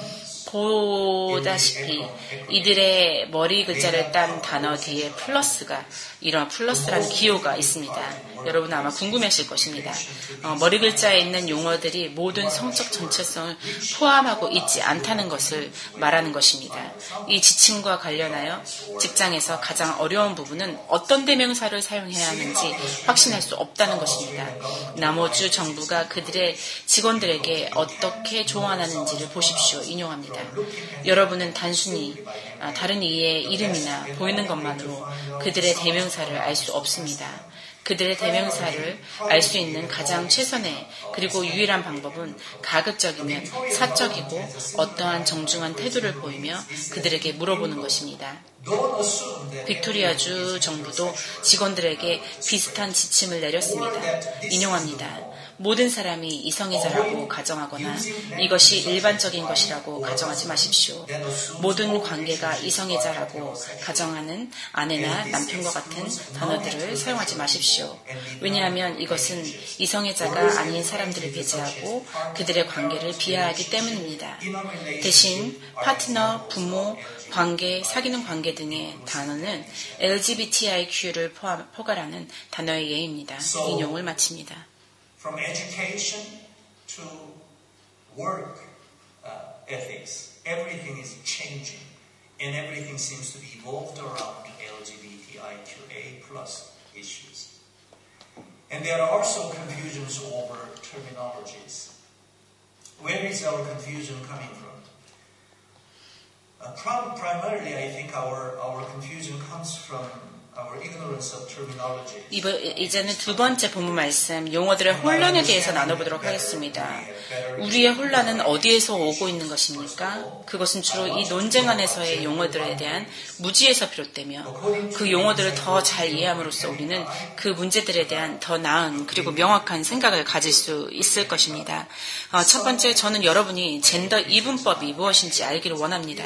Speaker 1: 보다시피 이들의 머리 글자를 딴 단어 뒤에 플러스가 이런 플러스라는 기호가 있습니다. 여러분 아마 궁금해하실 것입니다. 어, 머리 글자에 있는 용어들이 모든 성적 전체성을 포함하고 있지 않다는 것을 말하는 것입니다. 이 지침과 관련하여 직장에서 가장 어려운 부분은 어떤 대명사를 사용해야 하는지 확신할 수 없다는 것입니다. 남호주 정부가 그들의 직원들에게 어떻게 조언하는지를 보십시오. 인용합니다. 여러분은 단순히 다른 이의 이름이나 보이는 것만으로 그들의 대명사를 알 수 없습니다. 그들의 대명사를 알 수 있는 가장 최선의 그리고 유일한 방법은 가급적이면 사적이고 어떠한 정중한 태도를 보이며 그들에게 물어보는 것입니다. 빅토리아주 정부도 직원들에게 비슷한 지침을 내렸습니다. 인용합니다. 모든 사람이 이성애자라고 가정하거나 이것이 일반적인 것이라고 가정하지 마십시오. 모든 관계가 이성애자라고 가정하는 아내나 남편과 같은 단어들을 사용하지 마십시오. 왜냐하면 이것은 이성애자가 아닌 사람들을 배제하고 그들의 관계를 비하하기 때문입니다. 대신 파트너, 부모, 관계, 사귀는 관계 등의 단어는 엘지비티아이큐를 포함, 포괄하는 단어의 예입니다. 인용을 마칩니다.
Speaker 2: From education to work uh, ethics, everything is changing, and everything seems to be evolved around 엘지비티아이큐에이 plus issues. And there are also confusions over terminologies. Where is our confusion coming from? Uh, primarily, I think our our confusion comes from our ignorance of terminology.
Speaker 1: 이번, 이제는 두 번째 본문 말씀, 용어들의 혼란에 대해서 나눠보도록 하겠습니다. 우리의 혼란은 어디에서 오고 있는 것입니까? 그것은 주로 이 논쟁 안에서의 용어들에 대한 무지에서 비롯되며 그 용어들을 더 잘 이해함으로써 우리는 그 문제들에 대한 더 나은 그리고 명확한 생각을 가질 수 있을 것입니다. 어, 첫 번째, 저는 여러분이 젠더 이분법이 무엇인지 알기를 원합니다.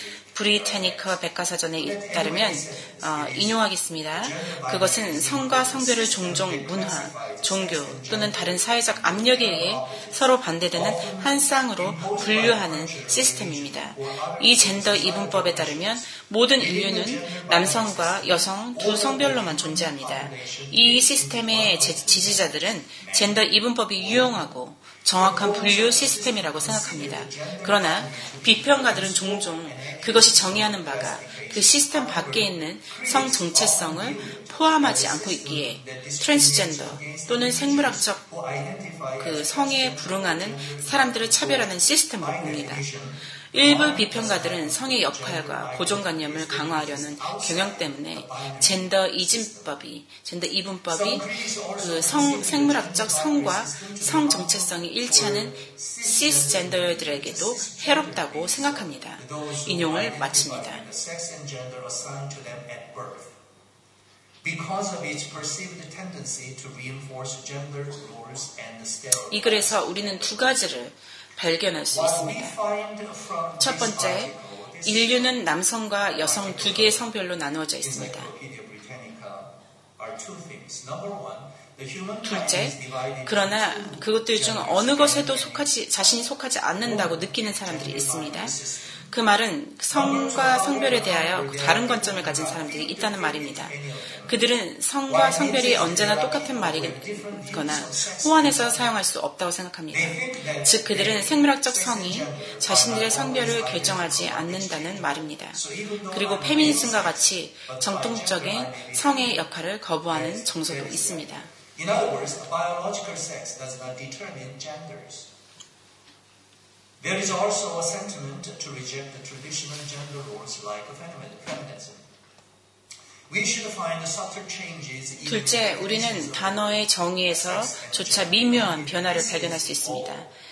Speaker 1: 브리타니커 백과사전에 따르면 어, 인용하겠습니다. 그것은 성과 성별을 종종 문화, 종교 또는 다른 사회적 압력에 의해 서로 반대되는 한 쌍으로 분류하는 시스템입니다. 이 젠더 이분법에 따르면 모든 인류는 남성과 여성 두 성별로만 존재합니다. 이 시스템의 지지자들은 젠더 이분법이 유용하고 정확한 분류 시스템이라고 생각합니다. 그러나 비평가들은 종종 그것이 정의하는 바가 그 시스템 밖에 있는 성 정체성을 포함하지 않고 있기에 트랜스젠더 또는 생물학적 그 성에 불응하는 사람들을 차별하는 시스템으로 봅니다. 일부 비평가들은 성의 역할과 고정관념을 강화하려는 경향 때문에 젠더 이진법이, 젠더 이분법이 그 성, 생물학적 성과 성 정체성이 일치하는 시스젠더들에게도 해롭다고 생각합니다. 인용을 마칩니다. 이 글에서 우리는 두 가지를 발견할 수 있습니다. 첫 번째, 인류는 남성과 여성 두 개의 성별로 나누어져 있습니다. 둘째, 그러나 그것들 중 어느 것에도 속하지, 자신이 속하지 않는다고 느끼는 사람들이 있습니다. 그 말은 성과 성별에 대하여 다른 관점을 가진 사람들이 있다는 말입니다. 그들은 성과 성별이 언제나 똑같은 말이거나 호환해서 사용할 수 없다고 생각합니다. 즉 그들은 생물학적 성이 자신들의 성별을 결정하지 않는다는 말입니다. 그리고 페미니즘과 같이 정통적인 성의 역할을 거부하는 정서도 있습니다.
Speaker 2: In other words, biological sex does not determine genders. There is also a sentiment to reject the traditional gender roles like feminism. We should find subtle changes.
Speaker 1: 둘째, 우리는 단어의 정의에서조차 미묘한 변화를 발견할 수 있습니다.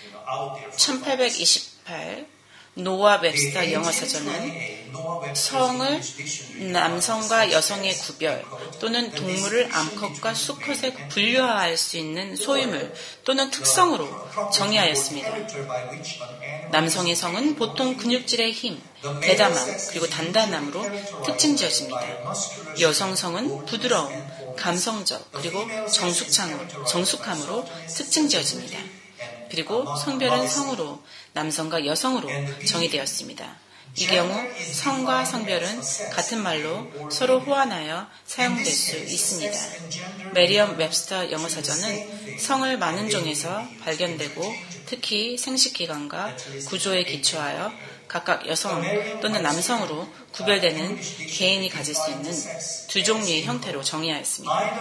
Speaker 1: 천팔백이십팔 노아 웹스터 영어사전은 성을 남성과 여성의 구별 또는 동물을 암컷과 수컷에 분류할 수 있는 소유물 또는 특성으로 정의하였습니다. 남성의 성은 보통 근육질의 힘, 대담함 그리고 단단함으로 특징지어집니다. 여성 성은 부드러움, 감성적 그리고 정숙함, 정숙함으로 특징지어집니다. 그리고 성별은 성으로 남성과 여성으로 정의되었습니다. 이 경우 성과 성별은 같은 말로 서로 호환하여 사용될 수 있습니다. 메리엄 웹스터 영어사전은 성을 많은 종에서 발견되고 특히 생식기관과 구조에 기초하여 각각 여성 또는 남성으로 구별되는 개인이 가질 수 있는 두 종류의 형태로 정의하였습니다.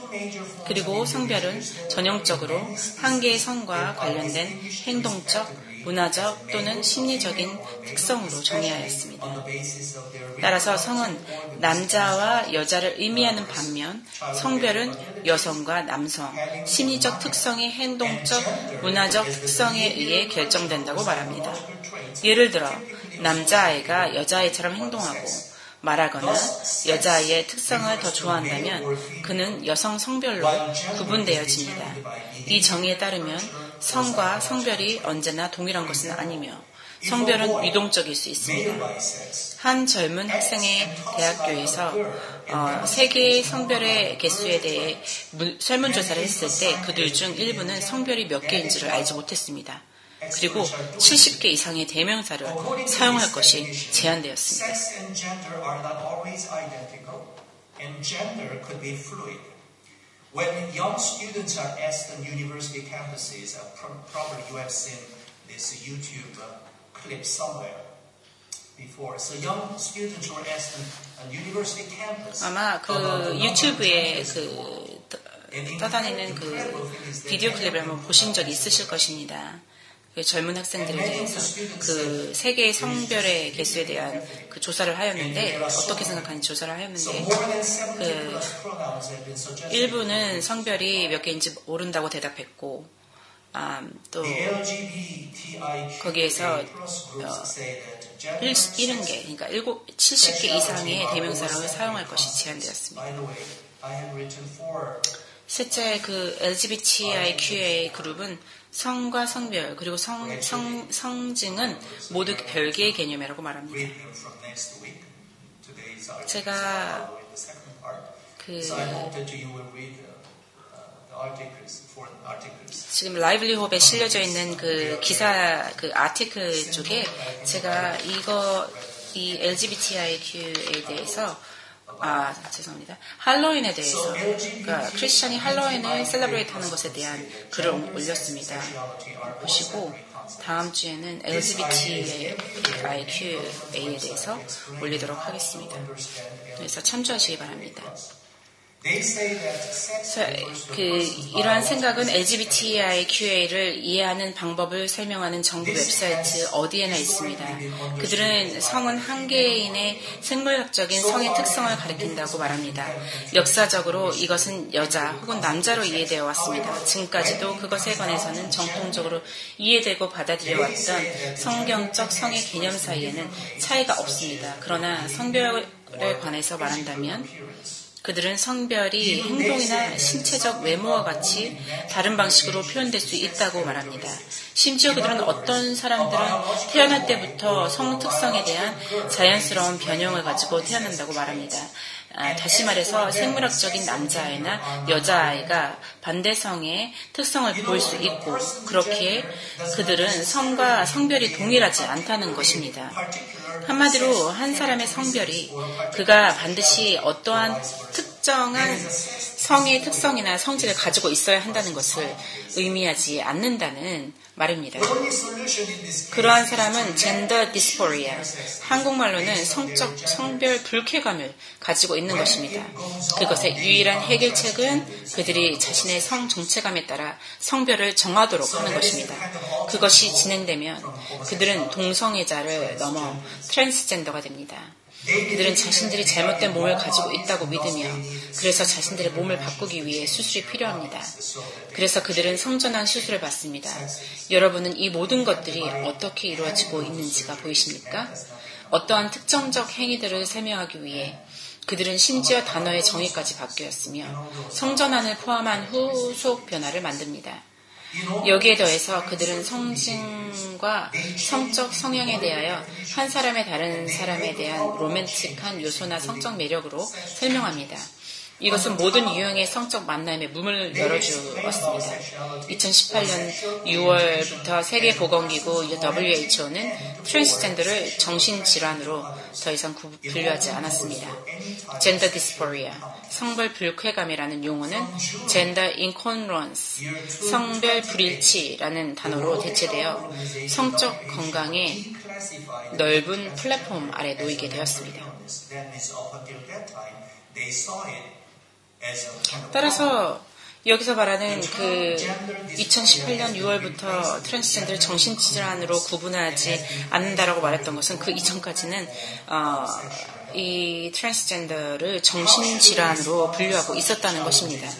Speaker 1: 그리고 성별은 전형적으로 한 개의 성과 관련된 행동적 문화적 또는 심리적인 특성으로 정의하였습니다. 따라서 성은 남자와 여자를 의미하는 반면 성별은 여성과 남성, 심리적 특성의 행동적, 문화적 특성에 의해 결정된다고 말합니다. 예를 들어 남자아이가 여자아이처럼 행동하고 말하거나 여자아이의 특성을 더 좋아한다면 그는 여성 성별로 구분되어집니다. 이 정의에 따르면 성과 성별이 언제나 동일한 것은 아니며 성별은 유동적일 수 있습니다. 한 젊은 학생의 대학교에서 어, 세 개의 성별의 개수에 대해 설문조사를 했을 때 그들 중 일부는 성별이 몇 개인지를 알지 못했습니다. 그리고 칠십 개 이상의 대명사를 사용할 것이 제한되었습니다.
Speaker 2: When young students are asked on university campuses, uh, probably you have seen this YouTube uh, clip somewhere before. So young students were asked on, on university campus.
Speaker 1: 아마 그 유튜브에 그 떠다니는 그 비디오 클립을 한번 보신 적이 있으실 것입니다. 그 젊은 학생들에 대해서 그 세계의 성별의 개수에 대한 그 조사를 하였는데 어떻게 생각하는지 조사를 하였는데 그 일부는 성별이 몇 개인지 모른다고 대답했고 아, 또 거기에서 어, 칠십 개 그러니까 칠십 개 이상의 대명사를 사용할 것이 제한되었습니다. 셋째 그 엘지비티아이큐에이 그룹은 성과 성별 그리고 성, 성, 성증은 모두 별개의 개념이라고 말합니다. 제가 그 지금 라이블리홉에 실려져 있는 그 기사 그 아티클 쪽에 제가 이거 이 엘지비티아이큐에 대해서 아, 죄송합니다. 할로윈에 대해서, 그러니까 크리스천이 할로윈을 셀러브레이트 하는 것에 대한 글을 올렸습니다. 보시고 다음 주에는 엘지비티아이큐에이에 대해서 올리도록 하겠습니다. 그래서 참조하시기 바랍니다. 그 이러한 생각은 엘지비티아이큐에이를 이해하는 방법을 설명하는 정부 웹사이트 어디에나 있습니다. 그들은 성은 한 개인의 생물학적인 성의 특성을 가리킨다고 말합니다. 역사적으로 이것은 여자 혹은 남자로 이해되어 왔습니다. 지금까지도 그것에 관해서는 정통적으로 이해되고 받아들여왔던 성경적 성의 개념 사이에는 차이가 없습니다. 그러나 성별에 관해서 말한다면 그들은 성별이 행동이나 신체적 외모와 같이 다른 방식으로 표현될 수 있다고 말합니다. 심지어 그들은 어떤 사람들은 태어날 때부터 성 특성에 대한 자연스러운 변형을 가지고 태어난다고 말합니다. 아, 다시 말해서 생물학적인 남자아이나 여자아이가 반대성의 특성을 보일 수 있고 그렇기에 그들은 성과 성별이 동일하지 않다는 것입니다. 한마디로 한 사람의 성별이 그가 반드시 어떠한 특정한 성의 특성이나 성질을 가지고 있어야 한다는 것을 의미하지 않는다는 말입니다. 그러한 사람은 젠더 디스포리아, 한국말로는 성적 성별 불쾌감을 가지고 있는 것입니다. 그것의 유일한 해결책은 그들이 자신의 성 정체감에 따라 성별을 정하도록 하는 것입니다. 그것이 진행되면 그들은 동성애자를 넘어 트랜스젠더가 됩니다. 그들은 자신들이 잘못된 몸을 가지고 있다고 믿으며 그래서 자신들의 몸을 바꾸기 위해 수술이 필요합니다. 그래서 그들은 성전환 수술을 받습니다. 여러분은 이 모든 것들이 어떻게 이루어지고 있는지가 보이십니까? 어떠한 특정적 행위들을 설명하기 위해 그들은 심지어 단어의 정의까지 바뀌었으며 성전환을 포함한 후속 변화를 만듭니다. 여기에 더해서 그들은 성징과 성적 성향에 대하여 한 사람의 다른 사람에 대한 로맨틱한 요소나 성적 매력으로 설명합니다. 이것은 모든 유형의 성적 만남에 문을 열어주었습니다. 이천십팔 년 유월부터 세계보건기구 더블유에이치오는 트랜스젠더를 정신질환으로 더 이상 분류하지 않았습니다. 젠더 디스포리아, 성별 불쾌감이라는 용어는 젠더 인콘런스, 성별 불일치라는 단어로 대체되어 성적 건강의 넓은 플랫폼 아래 놓이게 되었습니다. 따라서 여기서 말하는 그 이천십팔 년 유월부터 트랜스젠더를 정신질환으로 구분하지 않는다라고 말했던 것은 그 이전까지는 어, 이 트랜스젠더를 정신질환으로 분류하고 있었다는 것입니다.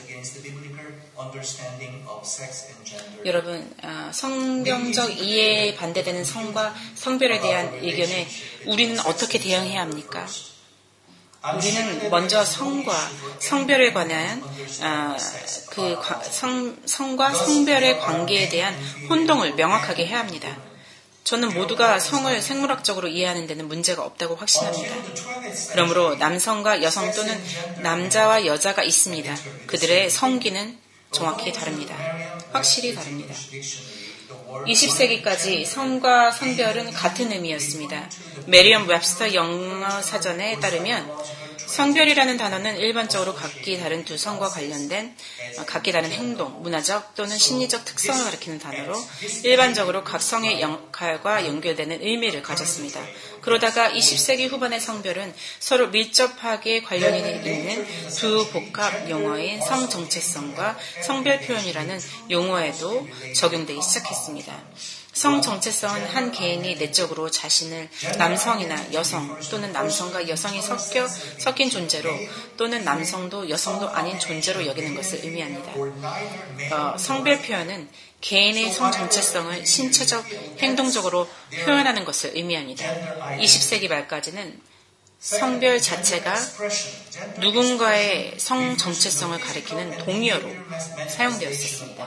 Speaker 1: 여러분, 어, 성경적 이해에 반대되는 성과 성별에 대한 의견에 우리는 어떻게 대응해야 합니까? 우리는 먼저 성과 성별에 관한 어, 그 성, 성과 성별의 관계에 대한 혼동을 명확하게 해야 합니다. 저는 모두가 성을 생물학적으로 이해하는 데는 문제가 없다고 확신합니다. 그러므로 남성과 여성 또는 남자와 여자가 있습니다. 그들의 성기는 정확히 다릅니다. 확실히 다릅니다. 이십 세기까지 성과 성별은 같은 의미였습니다. 메리엄 웹스터 영어 사전에 따르면 성별이라는 단어는 일반적으로 각기 다른 두 성과 관련된 각기 다른 행동, 문화적 또는 심리적 특성을 가리키는 단어로 일반적으로 각 성의 역할과 연결되는 의미를 가졌습니다. 그러다가 이십 세기 후반의 성별은 서로 밀접하게 관련이 있는 두 복합 용어인 성정체성과 성별 표현이라는 용어에도 적용되기 시작했습니다. 성 정체성은 한 개인이 내적으로 자신을 남성이나 여성 또는 남성과 여성이 섞여, 섞인 존재로 또는 남성도 여성도 아닌 존재로 여기는 것을 의미합니다. 어, 성별 표현은 개인의 성 정체성을 신체적, 행동적으로 표현하는 것을 의미합니다. 이십 세기 말까지는 성별 자체가 누군가의 성 정체성을 가리키는 동의어로 사용되었습니다.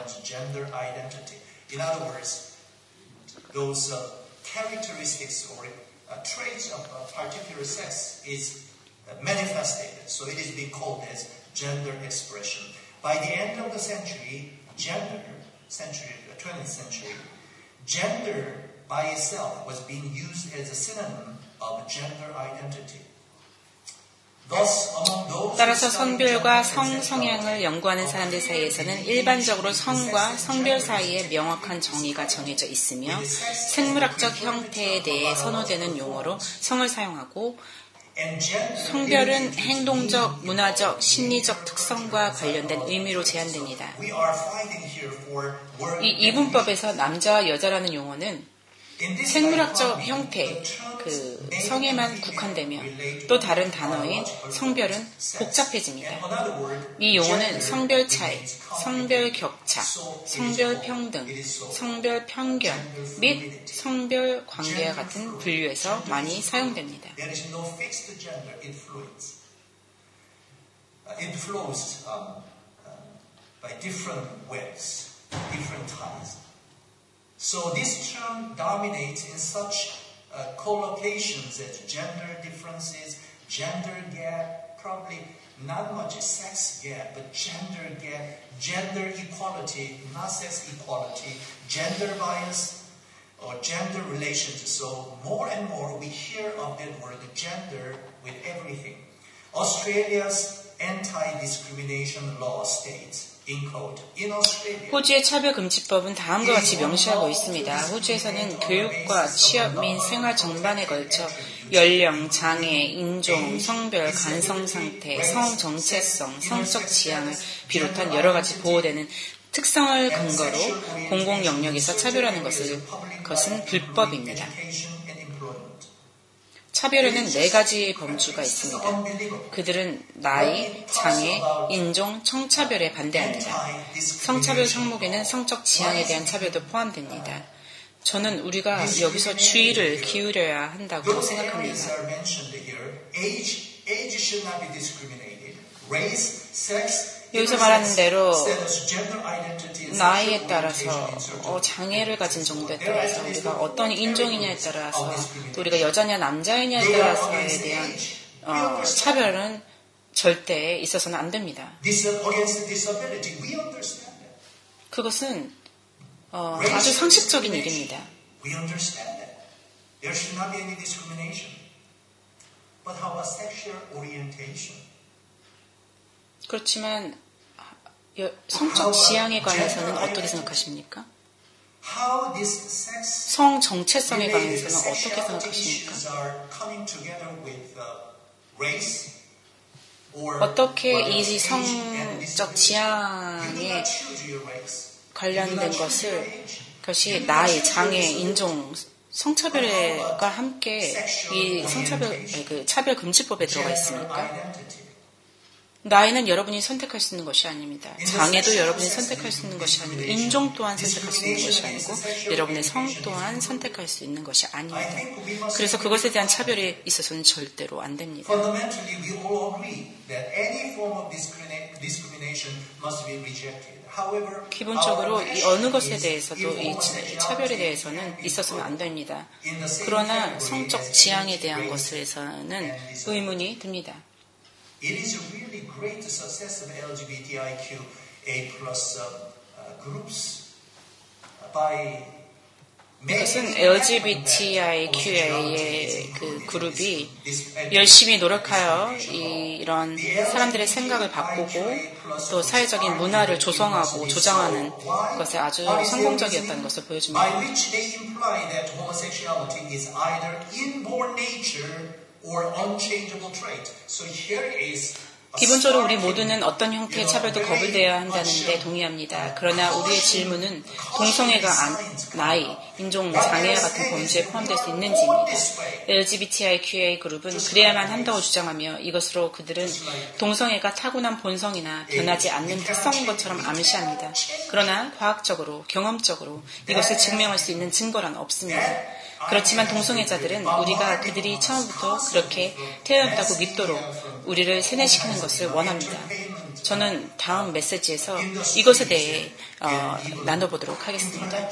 Speaker 1: Those uh, characteristics or uh, traits of a particular sex is uh, manifested. So it is being called as gender expression. By the end of the century, gender, century, the twentieth century, gender by itself was being used as a synonym of gender identity. 따라서 성별과 성, 성향을 연구하는 사람들 사이에서는 일반적으로 성과 성별 사이에 명확한 정의가 정해져 있으며 생물학적 형태에 대해 선호되는 용어로 성을 사용하고 성별은 행동적, 문화적, 심리적 특성과 관련된 의미로 제한됩니다. 이 이분법에서 남자와 여자라는 용어는 생물학적 형태, 그 성에만 국한되면 또 다른 단어인 성별은 복잡해집니다. 이 용어는 성별 차이, 성별 격차, 성별 평등, 성별 편견 및 성별 관계와 같은 분류에서 많이 사용됩니다.
Speaker 2: So this term dominates in such uh, collocations as gender differences, gender gap, probably not much sex gap, but gender gap, gender equality, not sex equality, gender bias, or gender relations. So more and more we hear of that word gender with everything. Australia's anti-discrimination law states
Speaker 1: 호주의 차별금지법은 다음과 같이 명시하고 있습니다. 호주에서는 교육과 취업 및 생활 전반에 걸쳐 연령, 장애, 인종, 성별, 간성상태, 성정체성, 성적 지향을 비롯한 여러 가지 보호되는 특성을 근거로 공공영역에서 차별하는 것을, 것은 불법입니다. 차별에는 네 가지의 범주가 있습니다. 그들은 나이, 장애, 인종, 성차별에 반대합니다. 성차별 항목에는 성적 지향에 대한 차별도 포함됩니다. 저는 우리가 여기서 주의를 기울여야 한다고 생각합니다. 여기서 말하는 대로 나이에 따라서 어, 장애를 가진 정도에 따라서 우리가 어떤 인종이냐에 따라서 또 우리가 여자냐 남자이냐에 따라서에 대한 어, 차별은 절대 있어서는 안 됩니다. 그것은 어, 아주 상식적인 일입니다. 그렇지만 성적 지향에 관해서는 어떻게 생각하십니까? 성 정체성에 관해서는 어떻게 생각하십니까? 어떻게 이 성 성적 지향에 관련된 것을 그것이 나이, 장애, 인종, 성차별과 함께 이 성차별, 그 차별금지법에 들어가 있으니까 나이는 여러분이 선택할 수 있는 것이 아닙니다. 장애도 여러분이 선택할 수 있는 것이 아니고 인종 또한 선택할 수 있는 것이 아니고 여러분의 성 또한 선택할 수 있는 것이 아닙니다. 그래서 그것에 대한 차별에 있어서는 절대로 안 됩니다. 기본적으로 이 어느 것에 대해서도 이 차별에 대해서는 있어서는 안 됩니다. 그러나 성적 지향에 대한 것에서는 의문이 듭니다.
Speaker 2: It is a really great success of 엘지비티아이큐에이 plus groups by
Speaker 1: 이것은 엘지비티아이큐에이의 그 그룹이 열심히 노력하여 이, 이런 사람들의 생각을 바꾸고 또 사회적인 문화를 조성하고 조장하는 것에 아주 성공적이었다는 것을 보여줍니다.
Speaker 2: By which they imply that homosexuality is either inborn nature or unchangeable trait. So here is
Speaker 1: 기본적으로 우리 모두는 어떤 형태의 차별도 거부되어야 한다는데 동의합니다. 그러나 우리의 질문은 동성애가 나이, 인종, 장애와 같은 범죄에 포함될 수 있는지입니다. 엘지비티아이큐에이 그룹은 그래야만 한다고 주장하며 이것으로 그들은 동성애가 타고난 본성이나 변하지 않는 특성인 것처럼 암시합니다. 그러나 과학적으로, 경험적으로 이것을 증명할 수 있는 증거란 없습니다. 그렇지만 동성애자들은 우리가 그들이 처음부터 그렇게 태어났다고 믿도록 우리를 세뇌시키는 것을 원합니다. 저는 다음 메시지에서 이것에 대해 어, 나눠보도록 하겠습니다.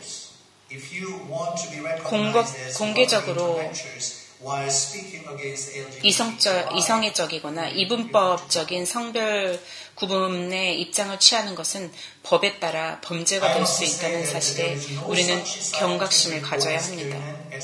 Speaker 1: 공거, 공개적으로 이성적, 이성애적이거나 이분법적인 성별 구분의 입장을 취하는 것은 법에 따라 범죄가 될 수 있다는 사실에 우리는 경각심을 가져야 합니다.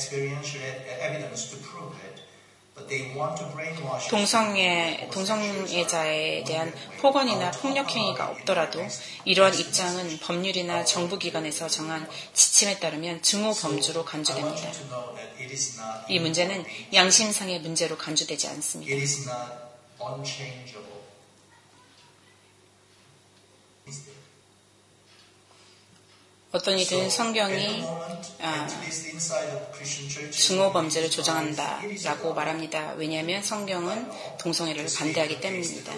Speaker 1: 동성애, 동성애자에 대한 폭언이나 폭력행위가 없더라도 이러한 입장은 법률이나 정부기관에서 정한 지침에 따르면 증오범주로 간주됩니다. 이 문제는 양심상의 문제로 간주되지 않습니다. 어떤 이들은 성경이 아, 증오범죄를 조장한다라고 말합니다. 왜냐하면 성경은 동성애를 반대하기 때문입니다.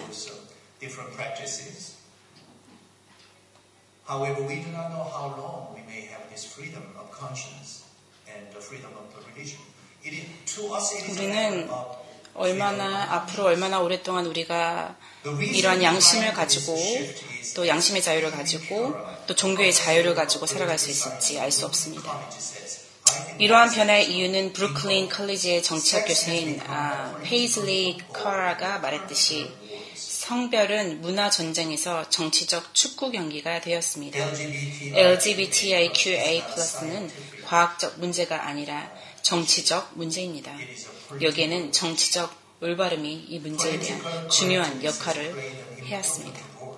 Speaker 2: However, we do not know how long we may have this freedom of conscience and the freedom of the religion. It is, to us, it is
Speaker 1: 우리는 얼마나 앞으로 얼마나 오랫동안 우리가 이러한 양심을 가지고 또 양심의 자유를 가지고 또 종교의 자유를 가지고 살아갈 수 있을지 알 수 없습니다. 이러한 변화의 이유는 브루클린 컬리지의 정치학 교수인 아, 페이즐리 커라가 말했듯이 성별은 문화 전쟁에서 정치적 축구 경기가 되었습니다. 엘지비티아이큐에이 플러스는 과학적 문제가 아니라 정치적 문제입니다. 여기에는 정치적 올바름이 이 문제에 대한 중요한 역할을 해왔습니다.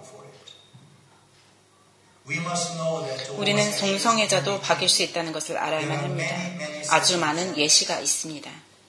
Speaker 1: 우리는 동성애자도 바뀔 수 있다는 것을 알아야만 합니다. 아주 많은 예시가 있습니다.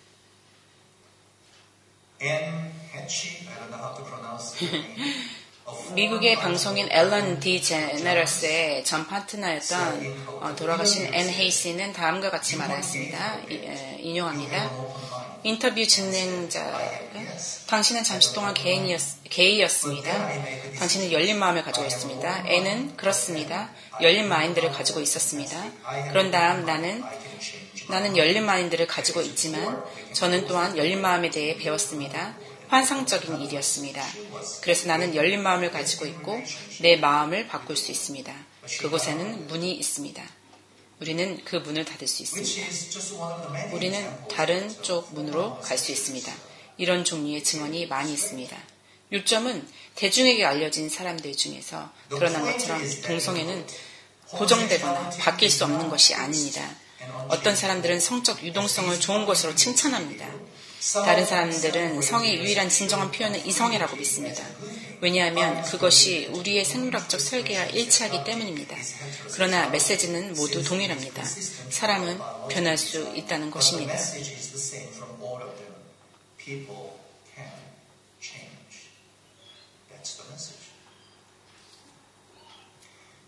Speaker 1: 미국의 방송인 앨런 디 제네러스의 전 파트너였던 어, 돌아가신 앤 헤이시는 다음과 같이 말했습니다. 이, 에, 인용합니다. 인터뷰 진행자가 당신은 잠시 동안 개인이었, 게이였습니다. 당신은 열린 마음을 가지고 있습니다. 앤은 그렇습니다. 열린 마인드를 가지고 있었습니다. 그런 다음 나는 나는 열린 마인드를 가지고 있지만 저는 또한 열린 마음에 대해 배웠습니다. 환상적인 일이었습니다. 그래서 나는 열린 마음을 가지고 있고 내 마음을 바꿀 수 있습니다. 그곳에는 문이 있습니다. 우리는 그 문을 닫을 수 있습니다. 우리는 다른 쪽 문으로 갈 수 있습니다. 이런 종류의 증언이 많이 있습니다. 요점은 대중에게 알려진 사람들 중에서 드러난 것처럼 동성애는 고정되거나 바뀔 수 없는 것이 아닙니다. 어떤 사람들은 성적 유동성을 좋은 것으로 칭찬합니다. 다른 사람들은 성의 유일한 진정한 표현은 이성애라고 믿습니다. 왜냐하면 그것이 우리의 생물학적 설계와 일치하기 때문입니다. 그러나 메시지는 모두 동일합니다. 사람은 변할 수 있다는 것입니다.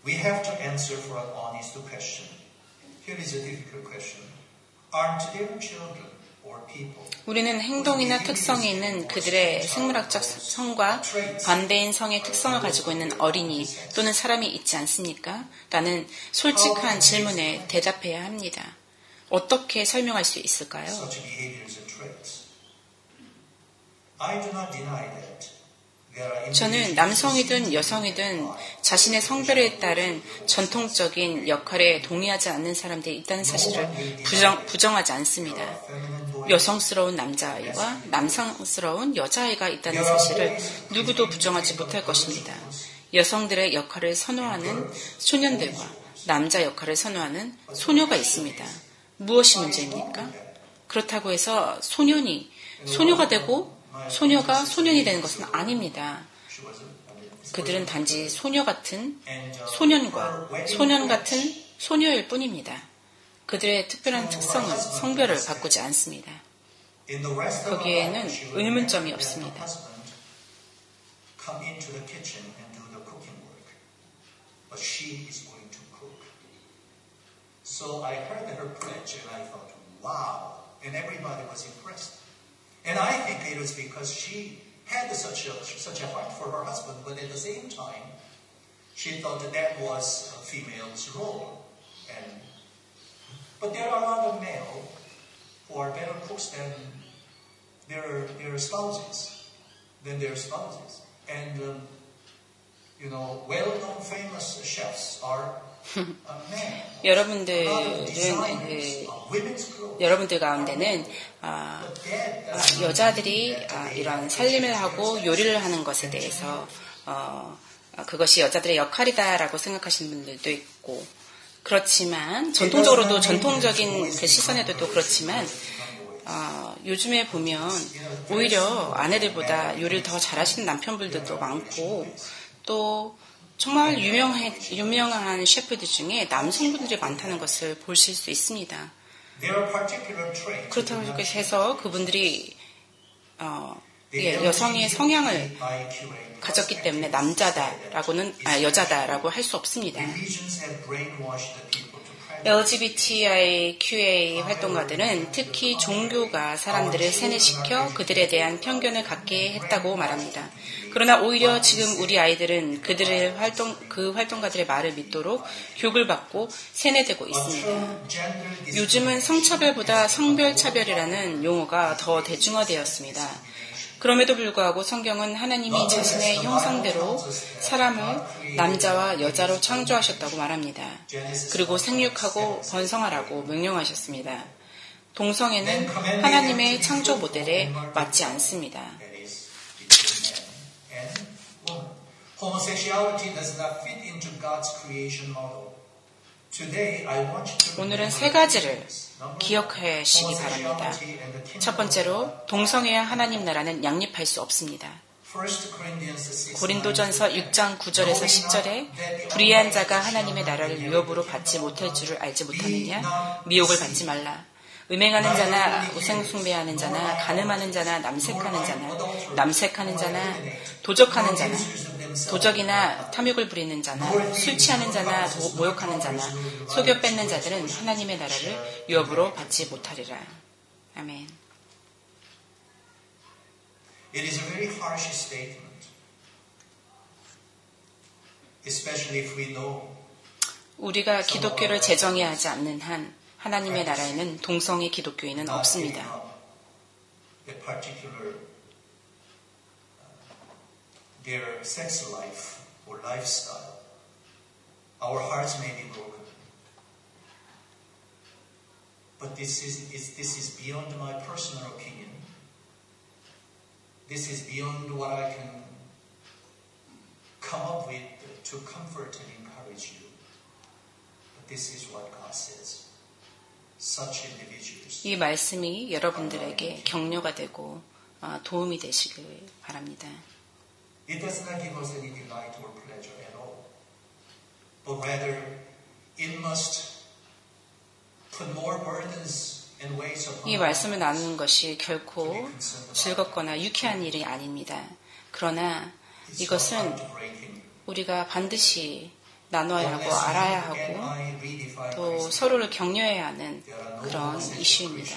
Speaker 2: we have to answer for an honest question. Here is a difficult question. Aren't there children or people?
Speaker 1: 우리는 행동이나 특성이 있는 그들의 생물학적 성과 반대인 성의 특성을 가지고 있는 어린이 또는 사람이 있지 않습니까? 라는 솔직한 질문에 대답해야 합니다. 어떻게 설명할 수 있을까요?
Speaker 2: Such behaviors and traits. I do not deny that.
Speaker 1: 저는 남성이든 여성이든 자신의 성별에 따른 전통적인 역할에 동의하지 않는 사람들이 있다는 사실을 부정, 부정하지 않습니다. 여성스러운 남자아이와 남성스러운 여자아이가 있다는 사실을 누구도 부정하지 못할 것입니다. 여성들의 역할을 선호하는 소년들과 남자 역할을 선호하는 소녀가 있습니다. 무엇이 문제입니까? 그렇다고 해서 소년이 소녀가 되고 소녀가 소년이 되는 것은 아닙니다. 그들은 단지 소녀 같은 소년과 소년 같은 소녀일 뿐입니다. 그들의 특별한 특성은 성별을 바꾸지 않습니다. 거기에는 의문점이 없습니다.
Speaker 2: So I heard her pledge and I thought, wow, and everybody was impressed. And I think it was because she had such a, such a heart for her husband, but at the same time, she thought that that was a female's role. And, but there are a lot of men who are better cooks than their, their spouses, than their spouses. And, um, you know, well-known famous chefs are
Speaker 1: 여러분들은 그, 여러분들 가운데는 아, 아, 여자들이 아, 이런 살림을 하고 요리를 하는 것에 대해서 어, 그것이 여자들의 역할이다라고 생각하시는 분들도 있고 그렇지만 전통적으로도 전통적인 그 시선에도 또 그렇지만 어, 요즘에 보면 오히려 아내들보다 요리를 더 잘하시는 남편분들도 많고 또 정말 유명해, 유명한 셰프들 중에 남성분들이 많다는 것을 보실 수 있습니다. 그렇다고 해서 그분들이 어, 예, 여성의 성향을 가졌기 때문에 남자다라고는 아, 여자다라고 할 수 없습니다. 엘지비티아이큐에이 활동가들은 특히 종교가 사람들을 세뇌시켜 그들에 대한 편견을 갖게 했다고 말합니다. 그러나 오히려 지금 우리 아이들은 그들의 활동, 그 활동가들의 말을 믿도록 교육을 받고 세뇌되고 있습니다. 요즘은 성차별보다 성별차별이라는 용어가 더 대중화되었습니다. 그럼에도 불구하고 성경은 하나님이 자신의 형상대로 사람을 남자와 여자로 창조하셨다고 말합니다. 그리고 생육하고 번성하라고 명령하셨습니다. 동성애는 하나님의 창조 모델에 맞지 않습니다. 오늘은 세 가지를 기억하시기 바랍니다. 첫 번째로 동성애와 하나님 나라는 양립할 수 없습니다. 고린도전서 육 장 구 절에서 십 절에 불의한 자가 하나님의 나라를 유업으로 받지 못할 줄을 알지 못하느냐? 미혹을 받지 말라. 음행하는 자나 우상숭배하는 자나 간음하는 자나 남색하는 자나 남색하는 자나 도적하는 자나 도적이나 탐욕을 부리는 자나 술 취하는 자나 도, 모욕하는 자나 속여 뺏는 자들은 하나님의 나라를 유업으로 받지 못하리라. 아멘.
Speaker 2: It is a very harsh statement, especially if we know.
Speaker 1: 우리가 기독교를 제정해야 하지 않는 한 하나님의 나라에는 동성애 기독교인은 없습니다.
Speaker 2: Their sex life or lifestyle, our hearts may be broken. But this is, is this is beyond my personal opinion. This is beyond what I can come up with to comfort and encourage you. But this is what God says. Such individuals.
Speaker 1: 이 말씀이 여러분들에게 격려가 되고 도움이 되시길 바랍니다.
Speaker 2: It does not give us any delight or pleasure at all. But rather, it must put more burdens and weights upon us.
Speaker 1: 이 말씀을 나누는 것이 결코 즐겁거나 유쾌한 일이 아닙니다. 그러나 이것은 우리가 반드시 나눠야 하고 알아야 하고 또 서로를 격려해야 하는 그런 이슈입니다.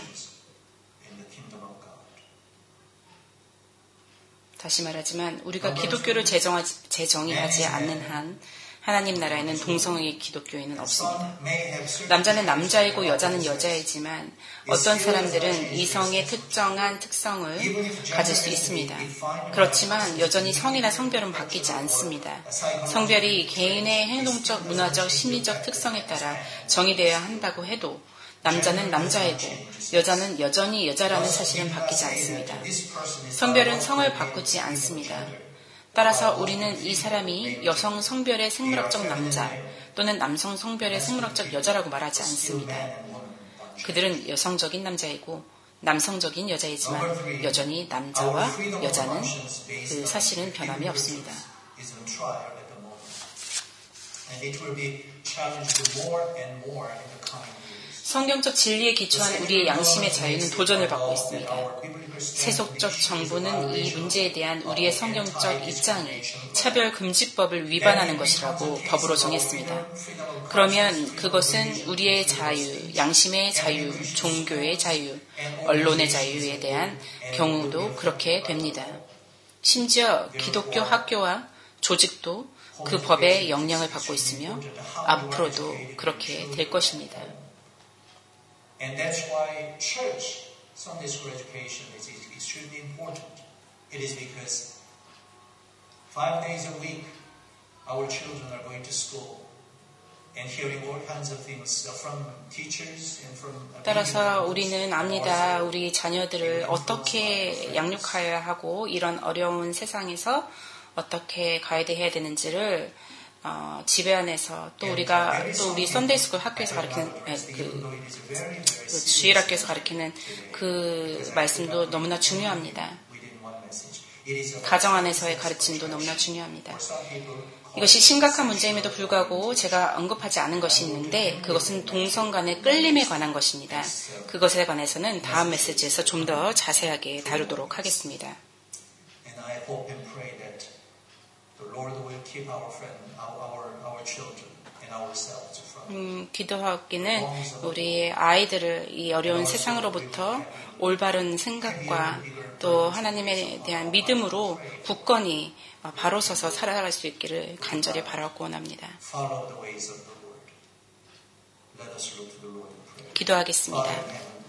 Speaker 1: 다시 말하지만 우리가 기독교를 제정하지, 제정의하지 않는 한 하나님 나라에는 동성애의 기독교인은 없습니다. 남자는 남자이고 여자는 여자이지만 어떤 사람들은 이성의 특정한 특성을 가질 수 있습니다. 그렇지만 여전히 성이나 성별은 바뀌지 않습니다. 성별이 개인의 행동적, 문화적, 심리적 특성에 따라 정의되어야 한다고 해도 남자는 남자이고 여자는 여전히 여자라는 사실은 바뀌지 않습니다. 성별은 성을 바꾸지 않습니다. 따라서 우리는 이 사람이 여성 성별의 생물학적 남자 또는 남성 성별의 생물학적 여자라고 말하지 않습니다. 그들은 여성적인 남자이고 남성적인 여자이지만 여전히 남자와 여자는 그 사실은 변함이 없습니다. 성경적 진리에 기초한 우리의 양심의 자유는 도전을 받고 있습니다. 세속적 정부는 이 문제에 대한 우리의 성경적 입장이 차별금지법을 위반하는 것이라고 법으로 정했습니다. 그러면 그것은 우리의 자유, 양심의 자유, 종교의 자유, 언론의 자유에 대한 경우도 그렇게 됩니다. 심지어 기독교 학교와 조직도 그 법의 영향을 받고 있으며 앞으로도 그렇게 될 것입니다.
Speaker 2: And that's why church Sunday school education is extremely important. It is because five days a week our children are going to school and hearing all kinds of things from teachers and from.
Speaker 1: 따라서 우리는 압니다. 우리 자녀들을 어떻게 양육해야 하고 이런 어려운 세상에서 어떻게 가이드해야 되는지를 어, 집에 안에서 또 우리가 또 우리 썬데이스쿨 학교에서 가르치는 그, 그 주일학교에서 가르치는 그 말씀도 너무나 중요합니다. 가정 안에서의 가르침도 너무나 중요합니다. 이것이 심각한 문제임에도 불구하고 제가 언급하지 않은 것이 있는데 그것은 동성 간의 끌림에 관한 것입니다. 그것에 관해서는 다음 메시지에서 좀 더 자세하게 다루도록 하겠습니다. 음, 기도하기는 우리의 아이들을 이 어려운 세상으로부터 올바른 생각과 또 하나님에 대한 믿음으로 굳건히 바로 서서 살아갈 수 있기를 간절히 바라고 원합니다. 기도하겠습니다.